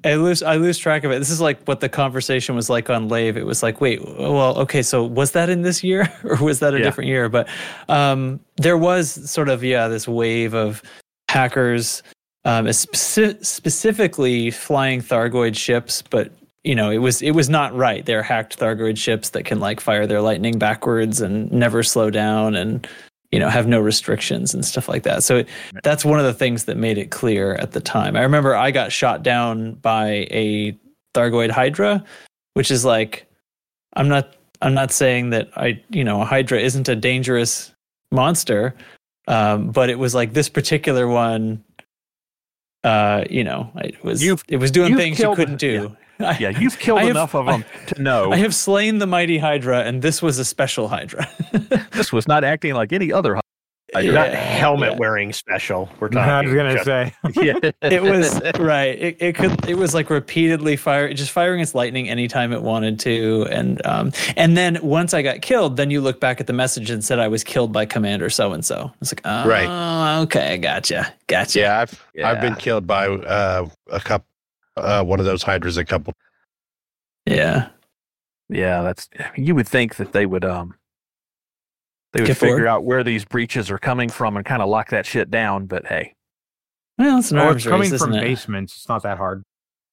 I lose I lose track of it. This is like what the conversation was like on Lave. It was like, wait, well, okay, so was that in this year or was that a Yeah. different year? But um, there was sort of yeah this wave of hackers, um, speci- specifically flying Thargoid ships, but you know it was it was not right. They're hacked Thargoid ships that can like fire their lightning backwards and never slow down and you know have no restrictions and stuff like that. So it, that's one of the things that made it clear at the time. I remember I got shot down by a Thargoid Hydra, which is like I'm not I'm not saying that I you know a Hydra isn't a dangerous monster, um, but it was like this particular one. Uh, you know, it was You've- it was doing you've things you killed- couldn't do. I- Yeah, you've killed I have- enough of them to know I have slain the mighty Hydra, and this was a special Hydra. this was not acting like any other. Not Yeah, helmet yeah. wearing special. We're I talking. was gonna just- say. Yeah, It was right. It, it could. It was like repeatedly fire, just firing its lightning anytime it wanted to, and um, and then once I got killed, then you look back at the message and said I was killed by Commander so and so. It's like, oh, Right. okay, gotcha, gotcha. Yeah, I've Yeah. I've been killed by uh, a couple, uh, one of those hydras a couple. yeah. yeah. That's you would think that they would um they would Get figure bored? out where these breaches are coming from and kind of lock that shit down. But hey, Well, it's an Oh, arms it's coming race, from isn't it? basements. It's not that hard.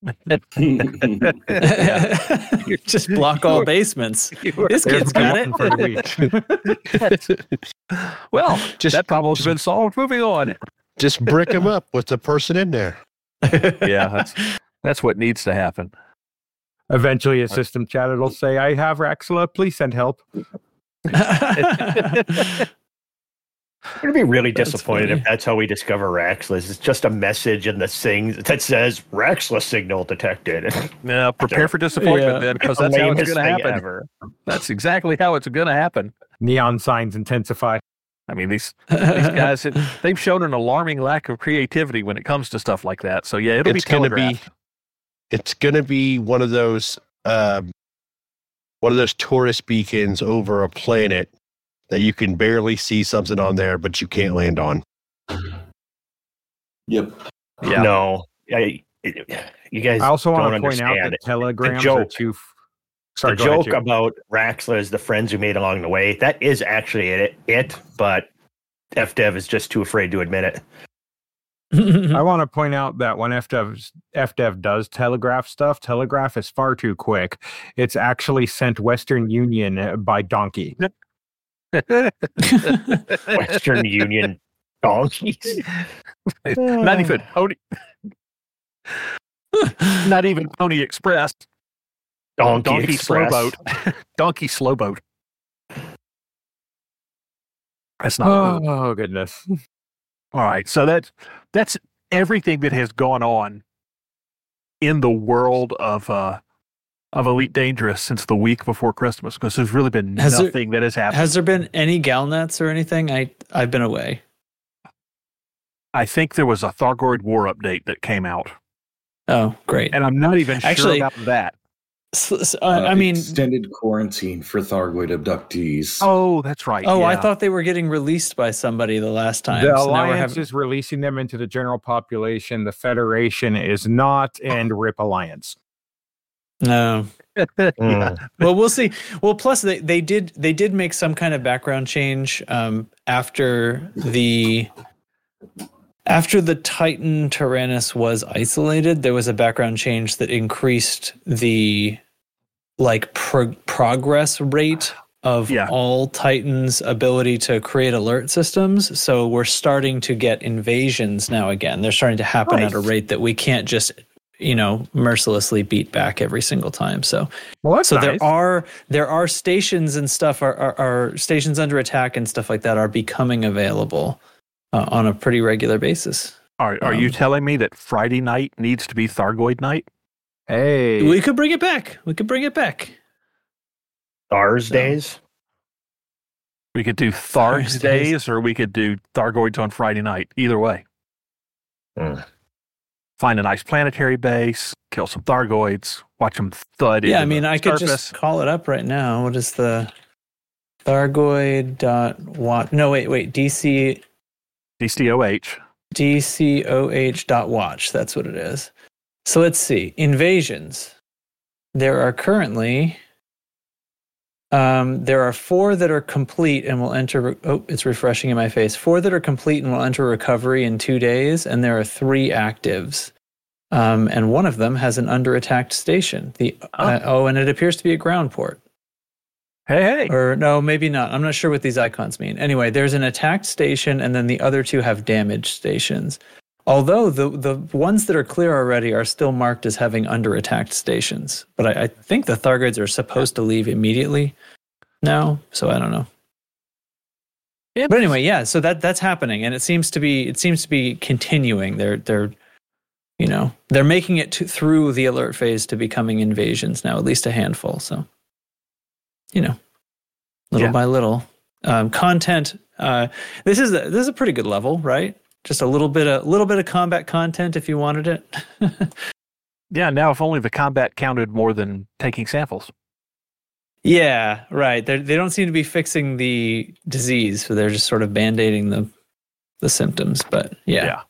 You just block all basements. This There's kid's got one for the week. well, Just that problem's been solved. Moving on. just brick them up with the person in there. Yeah, that's that's what needs to happen. Eventually, a system chat will say, "I have Raxla. Please send help." I'm gonna be really That's disappointed funny. if that's how we discover Raxlas. It's just a message in the thing that says Raxla signal detected. Yeah, prepare for disappointment Yeah. then, because that's how it's Lamest going to thing happen. ever. That's exactly how it's going to happen. Neon signs intensify. I mean, these these guys, they've shown an alarming lack of creativity when it comes to stuff like that. So yeah, it'll It's be gonna be, telegraphed. it's gonna be one of those, um, one of those tourist beacons over a planet that you can barely see something on there, but you can't land on. Yep. Yeah. No, I, it- you guys. I also want don't to point out understand that it. telegrams joke. are too. f- Sorry, the go ahead, joke Jake. about Raxla is the friends we made along the way. That is actually it, it but F Dev is just too afraid to admit it. I want to point out that when F Dev, F Dev does telegraph stuff, telegraph is far too quick. It's actually sent Western Union uh, by donkey. Western Union donkeys. Not even Pony. Not even Pony Express. Donkey, Donkey Express. Slowboat. Donkey Slowboat. That's not cool. Oh goodness! All right, so that's that's everything that has gone on in the world of uh, of Elite Dangerous since the week before Christmas, because there's really been Has there- nothing that has happened. Has there been any Galnets or anything? I I've been away. I think there was a Thargoid War update that came out, Oh, great. and I'm not even Actually- sure about that. S- s- uh, I mean, extended quarantine for Thargoid abductees. Oh, that's right. oh, I yeah. thought they were getting released by somebody the last time. The so now we're Alliance having, is releasing them into the general population. The Federation is not, and RIP Alliance. no. Mm. Well, we'll see. Well, plus they, they did they did make some kind of background change um, after the after the Titan Tyrannus was isolated. There was a background change that increased the like pro- progress rate of Yeah. all Titans' ability to create alert systems. So we're starting to get invasions now again. They're starting to happen at a Nice. rate that we can't just you know mercilessly beat back every single time. So. Well, that's So nice. there are there are stations and stuff are, are, are stations under attack and stuff like that are becoming available uh, on a pretty regular basis. Are, are you Um, telling me that Friday night needs to be Thargoid night? Hey, We could bring it back. We could bring it back. Stars So- days. We could do Thursdays. Thursdays, or we could do Thargoids on Friday night. Either way. Mm. Find a nice planetary base, kill some Thargoids, watch them thud Yeah, into I mean, the I could surface. just call it up right now. What is the Thargoid dot watch? No, wait, wait. D C D C O H. D C O H dot watch. That's what it is. So let's see. Invasions. There are currently um, there are four that are complete and will enter. Oh, it's refreshing in my face. Four that are complete and will enter recovery in two days, and there are three actives. Um, and one of them has an under attacked station. The uh, oh, and it appears to be a ground port. Hey, hey. Or no, maybe not. I'm not sure what these icons mean. Anyway, there's an attacked station, and then the other two have damaged stations. Although the the ones that are clear already are still marked as having under attacked stations. But I, I think the Thargoids are supposed to leave immediately now, so I don't know. But anyway, yeah, so that that's happening, and it seems to be it seems to be continuing. They're they're you know they're making it to, through the alert phase to becoming invasions now, at least a handful. So you know, little Yeah. by little, um, content. Uh, this is a, this is a pretty good level, right? Just a little bit a little bit of combat content if you wanted it. Yeah, now if only the combat counted more than taking samples. Yeah, right. They they don't seem to be fixing the disease, so they're just sort of band-aiding the the symptoms. But yeah. Yeah.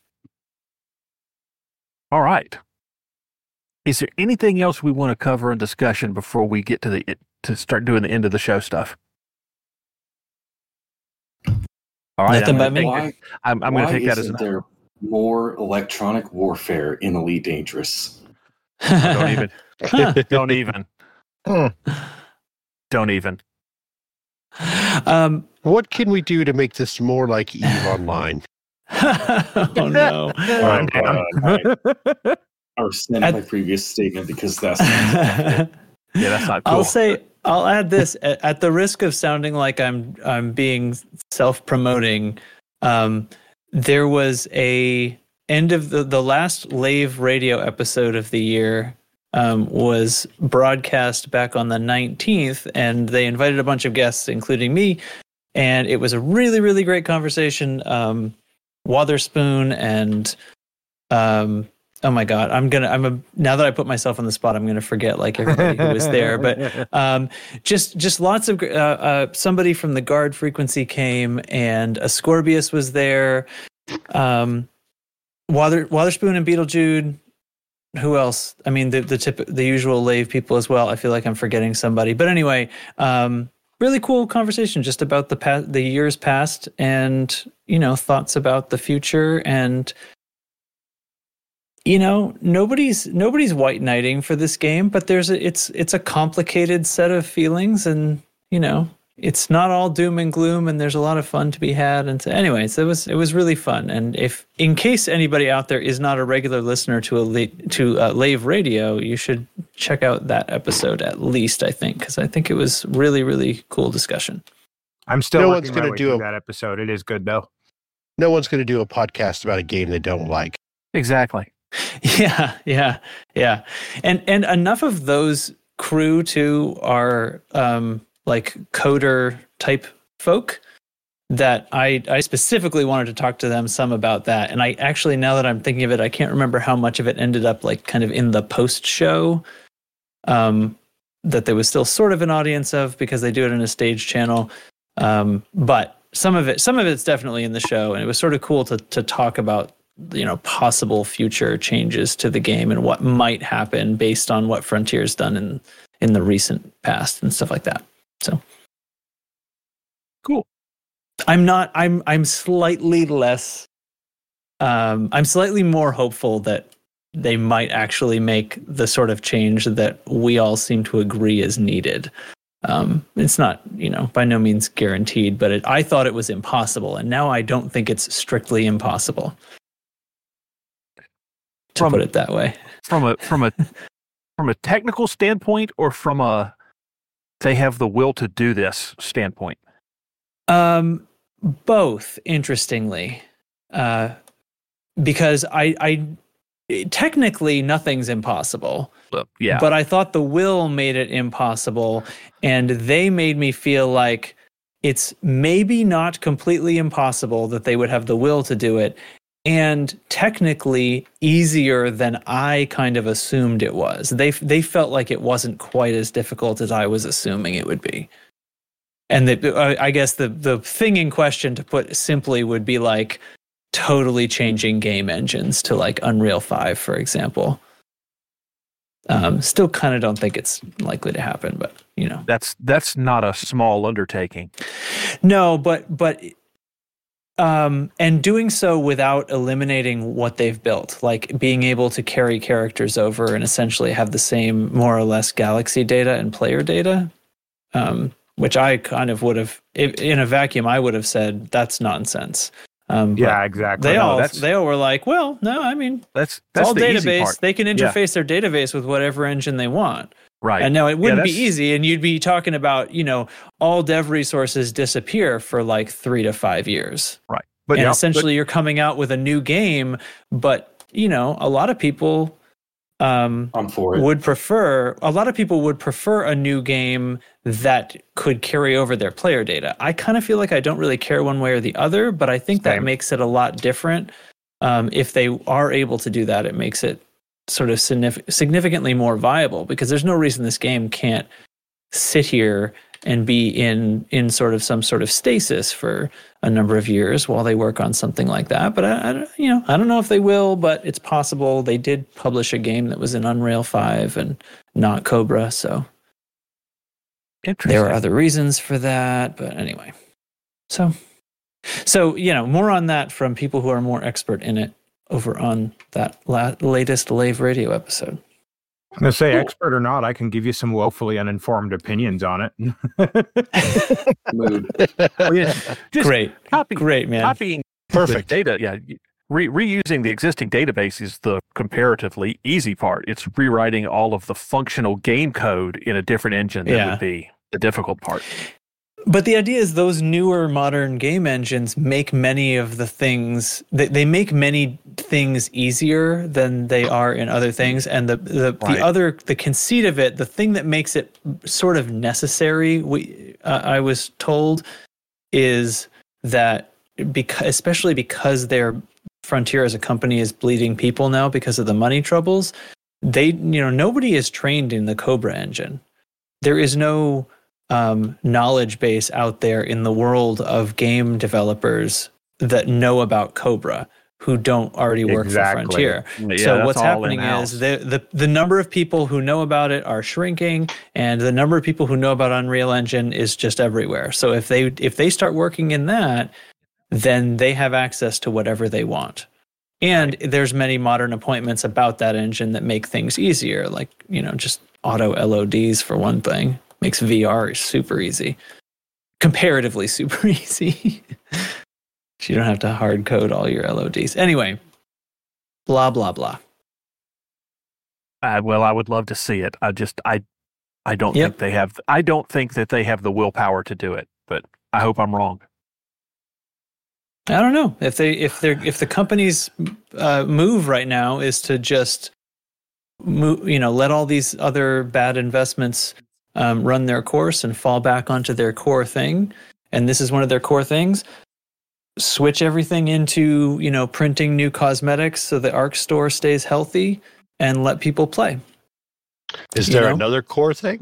All right. Is there anything else we want to cover in discussion before we get to the to start doing the end of the show stuff? All right, Nothing I'm but gonna me. take, Why, I'm, I'm going why to take that as isn't an there more electronic warfare in Elite Dangerous? don't even Huh. don't even Hmm. don't even. um, What can we do to make this more like EVE Online? oh no. Oh, God. I, I rescind At- my previous statement because that's Yeah, that's not cool. I'll say I'll add this at, at the risk of sounding like I'm I'm being self-promoting. Um, there was a end of the the last Lave radio episode of the year um, was broadcast back on the nineteenth, and they invited a bunch of guests, including me, and it was a really really great conversation. Um, Wotherspoon and um, oh my god, I'm gonna I'm a now that I put myself on the spot, I'm gonna forget like everybody who was there, but um, just just lots of uh, uh, somebody from the guard frequency came, and Ascorbius was there, um, Wather, Wotherspoon and Beetlejude. Who else? I mean, the the tip, the usual Lave people as well. I feel like I'm forgetting somebody, but anyway, um, really cool conversation just about the past, the years past, and you know thoughts about the future. And you know nobody's nobody's white knighting for this game, but there's a, it's it's a complicated set of feelings, and you know it's not all doom and gloom, and there's a lot of fun to be had. And so anyways, it was it was really fun. And if in case anybody out there is not a regular listener to a la- to uh, Lave Radio, you should check out that episode at least, I think, because I think it was really really cool discussion. I'm still No working one's my gonna way do through a- that episode. It is good though. No one's going to do a podcast about a game they don't like. Exactly. Yeah, yeah, yeah. And and enough of those crew too are um like coder type folk that I I specifically wanted to talk to them some about that. And I actually, now that I'm thinking of it, I can't remember how much of it ended up like kind of in the post show um that there was still sort of an audience of because they do it in a stage channel. Um but some of it some of it's definitely in the show, and it was sort of cool to to talk about you know possible future changes to the game and what might happen based on what Frontier's done in in the recent past and stuff like that. So Cool. I'm not I'm I'm slightly less um I'm slightly more hopeful that they might actually make the sort of change that we all seem to agree is needed. Um, it's not, you know, by no means guaranteed, but it, I thought it was impossible, and now I don't think it's strictly impossible. To From- put it that way. From a from a from a technical standpoint, or from a they have the will to do this standpoint. Um, both, interestingly, uh, because I, I technically nothing's impossible. But, yeah. But I thought the will made it impossible, and they made me feel like it's maybe not completely impossible that they would have the will to do it, and technically easier than I kind of assumed it was. They they felt like it wasn't quite as difficult as I was assuming it would be. And the, uh, I guess the the thing in question, to put simply, would be like totally changing game engines to like Unreal five, for example. Um, still kind of don't think it's likely to happen, but you know, That's that's not a small undertaking. no, but but um, and doing so without eliminating what they've built, like being able to carry characters over and essentially have the same more or less galaxy data and player data, um, which I kind of would have, if, in a vacuum, I would have said that's nonsense. Um, but Yeah, exactly. They No, all that's they all were like, well, no, I mean, That's it's that's all the easy database. part. They can Yeah. interface their database with whatever engine they want. Right. And no, it wouldn't be that's- easy. And you'd be talking about, you know, all dev resources disappear for like three to five years. Right. But and yeah, essentially you're coming out with a new game, but, you know, a lot of people um, I'm for it. would prefer, a lot of people would prefer a new game that could carry over their player data. I kind of feel like I don't really care one way or the other, but I think that Same. makes it a lot different. Um, if they are able to do that, it makes it sort of signif- significantly more viable, because there's no reason this game can't sit here and be in in sort of some sort of stasis for a number of years while they work on something like that. But I, I don't- you know, I don't know if they will, but it's possible. They did publish a game that was in Unreal five and not Cobra, so interesting. there are other reasons for that. But anyway, so so you know, more on that from people who are more expert in it over on that la- latest Lave Radio episode. I'm gonna say, Cool. expert or not, I can give you some woefully uninformed opinions on it. Mood. Well, yeah, just Great, copy, great, man. copying Perfect. the data. Yeah. Re- reusing the existing database is the comparatively easy part. It's rewriting all of the functional game code in a different engine that Yeah. would be the difficult part. But the idea is those newer modern game engines make many of the things, they, they make many things easier than they are in other things. And the, the, Right. the other, the conceit of it, the thing that makes it sort of necessary, we, uh, I was told, is that because, especially because their Frontier as a company is bleeding people now because of the money troubles, they, you know, nobody is trained in the Cobra engine. There is no um, knowledge base out there in the world of game developers that know about Cobra who don't already work Exactly. for Frontier. Yeah, so that's what's all happening in-house. is the, the the number of people who know about it are shrinking, and the number of people who know about Unreal Engine is just everywhere. So if they if they start working in that, then they have access to whatever they want. And there's many modern appointments about that engine that make things easier, like, you know, just auto L O Ds for one thing. Makes V R super easy. Comparatively super easy. You don't have to hard code all your L O Ds. Anyway, blah, blah, blah. Uh, well, I would love to see it. I just, I, I don't Yep. think they have. I don't think that they have the willpower to do it. But I hope I'm wrong. I don't know if they if they if the company's uh, move right now is to just move, you know, let all these other bad investments um, run their course and fall back onto their core thing, and this is one of their core things. Switch everything into, you know, printing new cosmetics so the Arc store stays healthy, and let people play. Is You there know? another core thing?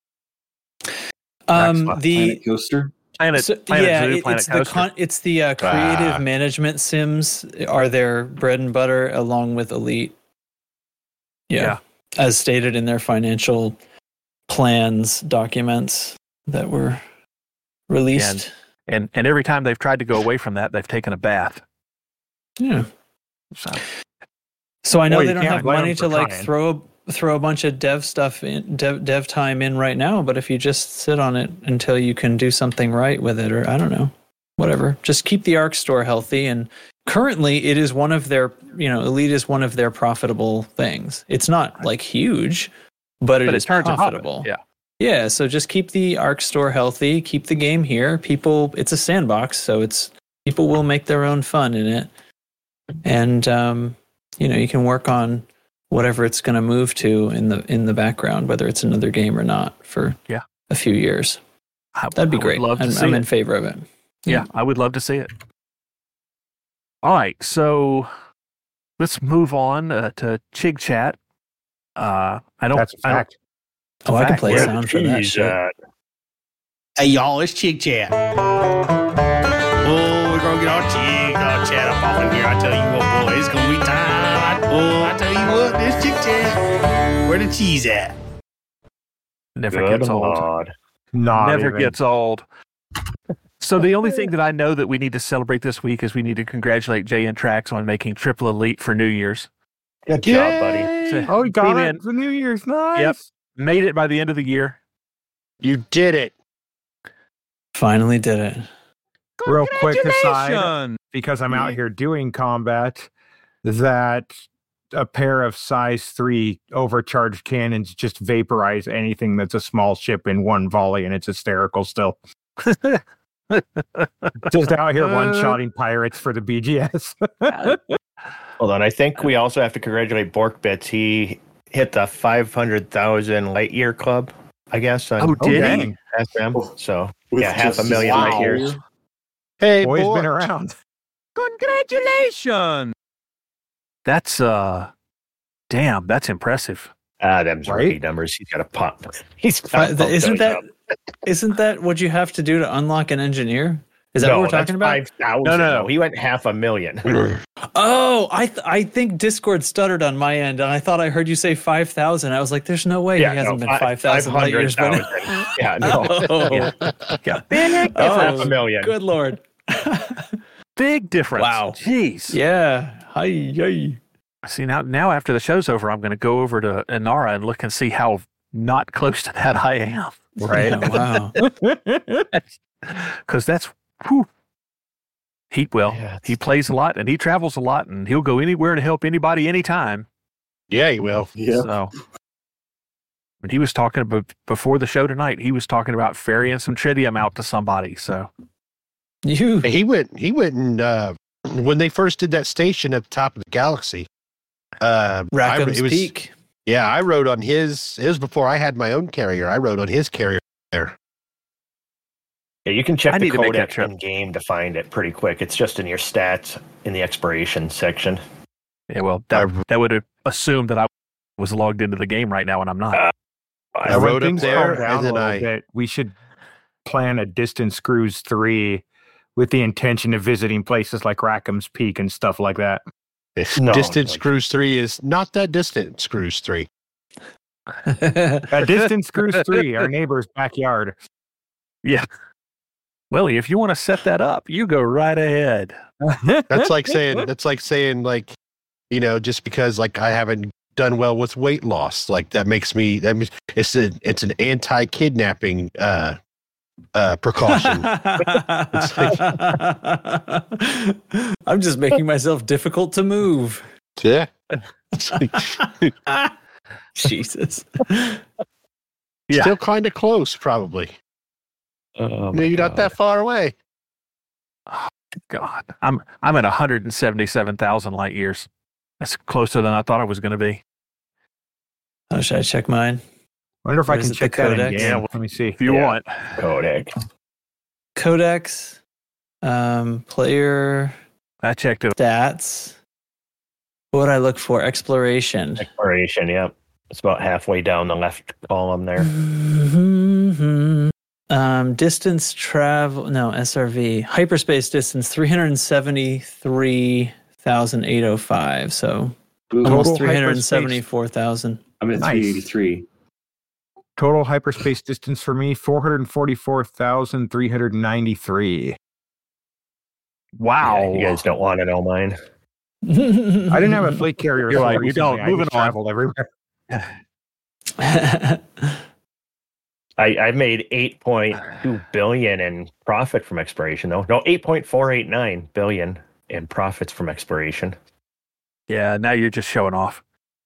Um, Excellent. the Planet Coaster. Planet, So- Planet yeah, Zoo, it- Planet it's the Coaster. con- it's the uh, creative Ah. management sims are their bread and butter, along with Elite. Yeah, Yeah. as stated in their financial plans documents that were released. and and every time they've tried to go away from that, they've taken a bath. Yeah. So So I know Well, you they don't can't have blame money them to for like trying. throw throw a bunch of dev stuff in dev, dev time in right now, but if you just sit on it until you can do something right with it, or I don't know, whatever, just keep the Arc store healthy. And currently it is one of their, you know, Elite is one of their profitable things. It's not like huge, but it but it is turns a profit. profitable. Yeah. Yeah, so just keep the Arc store healthy, keep the game here. People, it's a sandbox, so it's people will make their own fun in it. And um, you know, you can work on whatever it's going to move to in the in the background, whether it's another game or not, for Yeah. a few years. I, That'd be I would great. Love to I'm, see I'm it. in favor of it. Yeah, I would love to see it. All right, so let's move on uh, to Chig Chat. Uh, I don't. That's a I don't fact. Oh, I can fact, play a Where sound the for that cheese shit. at? Hey y'all, it's Chig Chat. Oh, we're gonna get our Chig uh, Chat up off in here. I tell you what, boy, it's gonna be time. Oh, I tell you what, this Chig Jet? Where the cheese at? Never Good gets old. Lord. Not Never even. gets old. So the only thing that I know that we need to celebrate this week is we need to congratulate Jay and Trax on making Triple Elite for New Year's. Good job, buddy. So Oh, you got came it in, for New Year's. Nice. Yep. made it by the end of the year. You did it. Finally did it. Real quick aside, Congratulations! because I'm out here doing combat, that a pair of size three overcharged cannons just vaporize anything that's a small ship in one volley, and it's hysterical still. Just out here one-shotting pirates for the B G S. Hold on. I think we also have to congratulate Bork Bits. He hit the five hundred thousand light year club, I guess. On Oh, did he? dang. S M. So, With yeah, half a just- million wow. light years. Hey, Boy's boy. been around. Congratulations! That's uh, damn, that's impressive. Ah, them's Right? rookie numbers. He's got a pop. He's Fi- got th- isn't that up. isn't that what you have to do to unlock an engineer? Is that no, what we're talking about? Five thousand. No, no, no. He went half a million. Oh, I th- I think Discord stuttered on my end, and I thought I heard you say five thousand. I was like, "There's no way he hasn't been five thousand light years." But Yeah, no. oh, Yeah, big Oh. half a million. good lord! big difference. Wow. Jeez. Yeah, hi, hi. See now, now after the show's over, I'm going to go over to Inara and look and see how not close to that I am. Right. Yeah, wow. Because that's whew. He well, Yeah, he plays a lot and he travels a lot and he'll go anywhere to help anybody anytime. Yeah, you will. Yeah. So when he was talking about before the show tonight, he was talking about ferrying some tritium out to somebody. So You He went. He went and uh, when they first did that station at the top of the galaxy. Uh, I, Rackham's it was, Peak. Yeah, I rode on his. It was before I had my own carrier. I rode on his carrier there. Yeah, you can check I the need to make that codex trip. in game to find it pretty quick. It's just in your stats in the expiration section. yeah, well, that, I- that would have assumed that I was logged into the game right now, and I'm not. Uh, I When rode up things there, calm down and then a little I- bit, we should plan a Distance Cruise three with the intention of visiting places like Rackham's Peak and stuff like that. No, Distance like- Cruise three is not that Distance Cruise three. A Distance Cruise three, our neighbor's backyard. Yeah. Well, if you want to set that up, you go right ahead. That's like saying. That's like saying like, you know, just because like I haven't done well with weight loss, like that makes me. That means it's a it's an anti-kidnapping uh, uh, precaution. I'm just making myself difficult to move. Yeah. It's like- Jesus. Yeah. Still kind of close, probably. Oh, my Maybe not God. that far away. God, I'm I'm at one hundred seventy-seven thousand light years. That's closer than I thought I was going to be. Oh, should I check mine? wonder if I What is can it, the check that in codex? game. Yeah, Let me see. If you Yeah. want, Codec. Codex, um, player I checked it. stats. What would I look for? Exploration. Exploration, yep. It's about halfway down the left column there. Mhm. Um, distance travel. No, S R V. Hyperspace distance three hundred seventy-three thousand eight hundred five. So Ooh, almost Total three hundred seventy-four thousand. I'm at Nice. three eighty-three. Total hyperspace distance for me, four hundred forty-four thousand three hundred ninety-three. Wow. Yeah, you guys don't want to know mine. I didn't have a fleet carrier. You're so like, we recently. don't. I Moving just on. traveled everywhere. I, I made eight point two billion in profit from exploration, though. No, eight point four eight nine billion in profits from exploration. Yeah, now you're just showing off.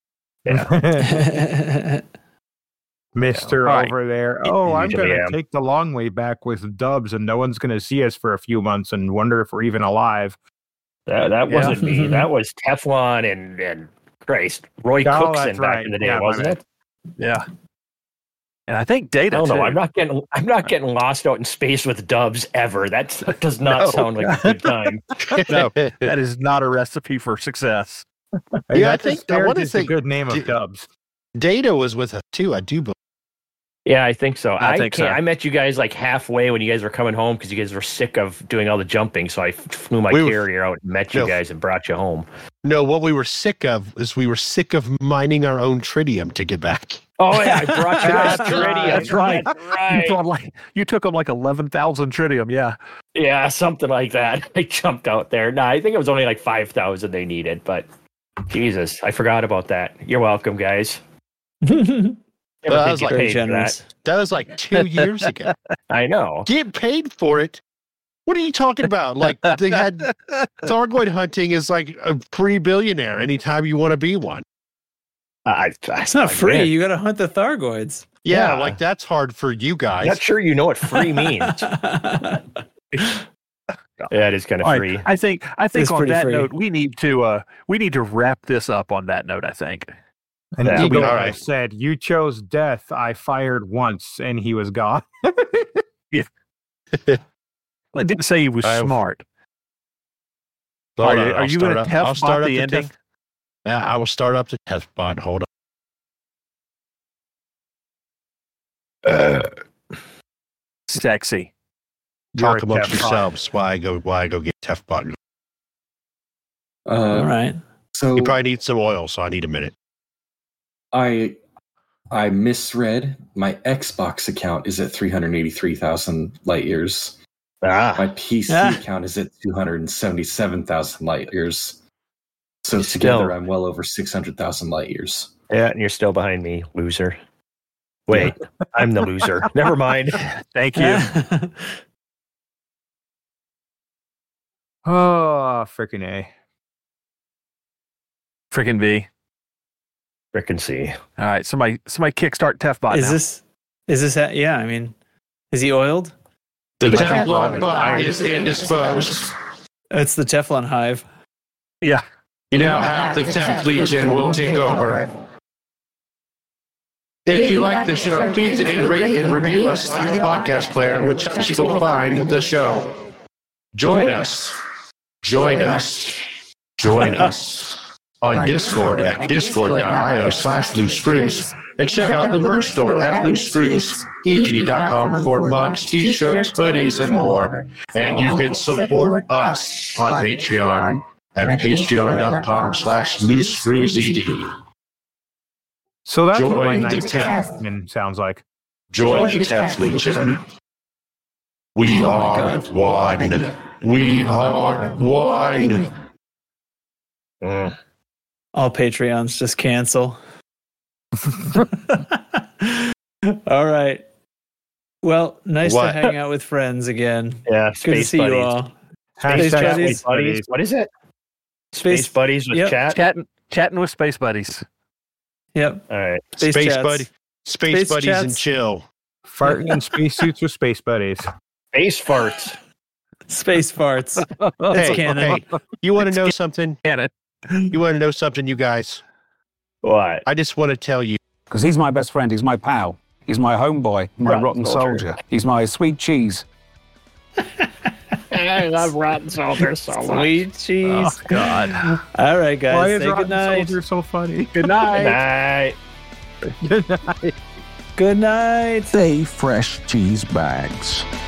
Mister Yeah. All right. over there. Oh, I'm Usually going am. to take the long way back with Dubs, and no one's going to see us for a few months and wonder if we're even alive. That, that Yeah. wasn't me. That was Teflon and, and Christ, Roy Oh, Cookson that's back right. in the day, Yeah, my wasn't bad. it? Yeah. And I think data No, too. no, I'm not getting. I'm not getting lost out in space with Dubs ever. That's, that does not No. sound like a good time. No, that is not a recipe for success. Hey, Yeah, I that think- I disparages wanna the say- good name of Di- Dubs. Data was with us too. I do believe. Yeah, I think so. I I, think can't, so. I met you guys like halfway when you guys were coming home because you guys were sick of doing all the jumping. So I flew my We were- carrier out and met you No. guys and brought you home. No, what we were sick of is we were sick of mining our own tritium to get back. Oh yeah, I brought you guys That's tritium. right, that's right. That's You, right. thought like, you took them like eleven thousand tritium, yeah. Yeah, something like that. I jumped out there. No, I think it was only like five thousand they needed, but Jesus, I forgot about that. You're welcome, guys. Never Well, I did was get like- Very paid for that. generous. That was like two years ago. I know. Get paid for it? What are you talking about? Like they had Thargoid hunting is like a free billionaire anytime you want to be one. I, It's not free. You got to hunt the Thargoids. Yeah, Yeah. like that's hard for you I'm guys. not sure you know what free means. Yeah, it is kind of All right, free. I think I think It's on pretty that free. note, we need to uh we need to wrap this up on that note, I think. And Yeah, Eagle all Eye right. said, "You chose death. I fired once, and he was gone." I didn't say he was I- smart. Hold Are, on, you- are I'll you start going up- to I'll test start bot up the ending? test- Yeah, I will start up the test bot. Hold on. Sexy. You're Talk a amongst Tef bot. yourselves. Why I go? Why I go get Tef bot? Uh, All right. So You probably need some oil, so I need a minute. I I misread. My Xbox account is at three hundred eighty-three thousand light years. Ah, My P C Ah. account is at two hundred seventy-seven thousand light years. So Still. together, I'm well over six hundred thousand light years. yeah, and you're still behind me, loser. Wait, I'm the loser. Never mind. Thank you. Oh, freaking A. Freaking V. Frickin' see. All right, somebody somebody kickstart Tefbot is now. this is this a- yeah, I mean, is he oiled? The Teflon bot is indisposed. It's the Teflon hive. Yeah. You now have the Tef Legion will take over. If you like the show, please rate and review us on your podcast player, which you will find the show. Join us. Join us. Join us on Discord at discord.io slash loose screws. And check out the merch store at loose screws e g dot com for mugs, t-shirts, hoodies, and more. And you can support us on Patreon at patreon.com slash loose screws ed. So that's what my Join the night Tef. Tefman sounds like. Join the Tef Legion. We are one. We are one. Mm. All Patreons just cancel. All right. Well, nice What? to hang out with friends again. Yeah, Good to space see buddies. you all. Space Hashtag buddies. buddies. buddies. What is it? Space, Space. buddies with Yep. chat. Chatting chatting with space buddies. Yep. All right. Space, Space chats. buddy. Space, Space buddies and chats. chill. Farting in spacesuits with space buddies. Space farts. Space farts. That's Hey, canon. hey, you want to know something? Cannon. You want to know something, you guys? What? I just want to tell you. Because he's my best friend. He's my pal. He's my homeboy. My Rotten rotten soldier. soldier. He's my sweet cheese. I love rotten soldiers so Sweet cheese. Oh God. All right, guys. Why is Say Rotten good night. Soldier so funny? Good night. Night. Good night. Good night. They fresh cheese bags.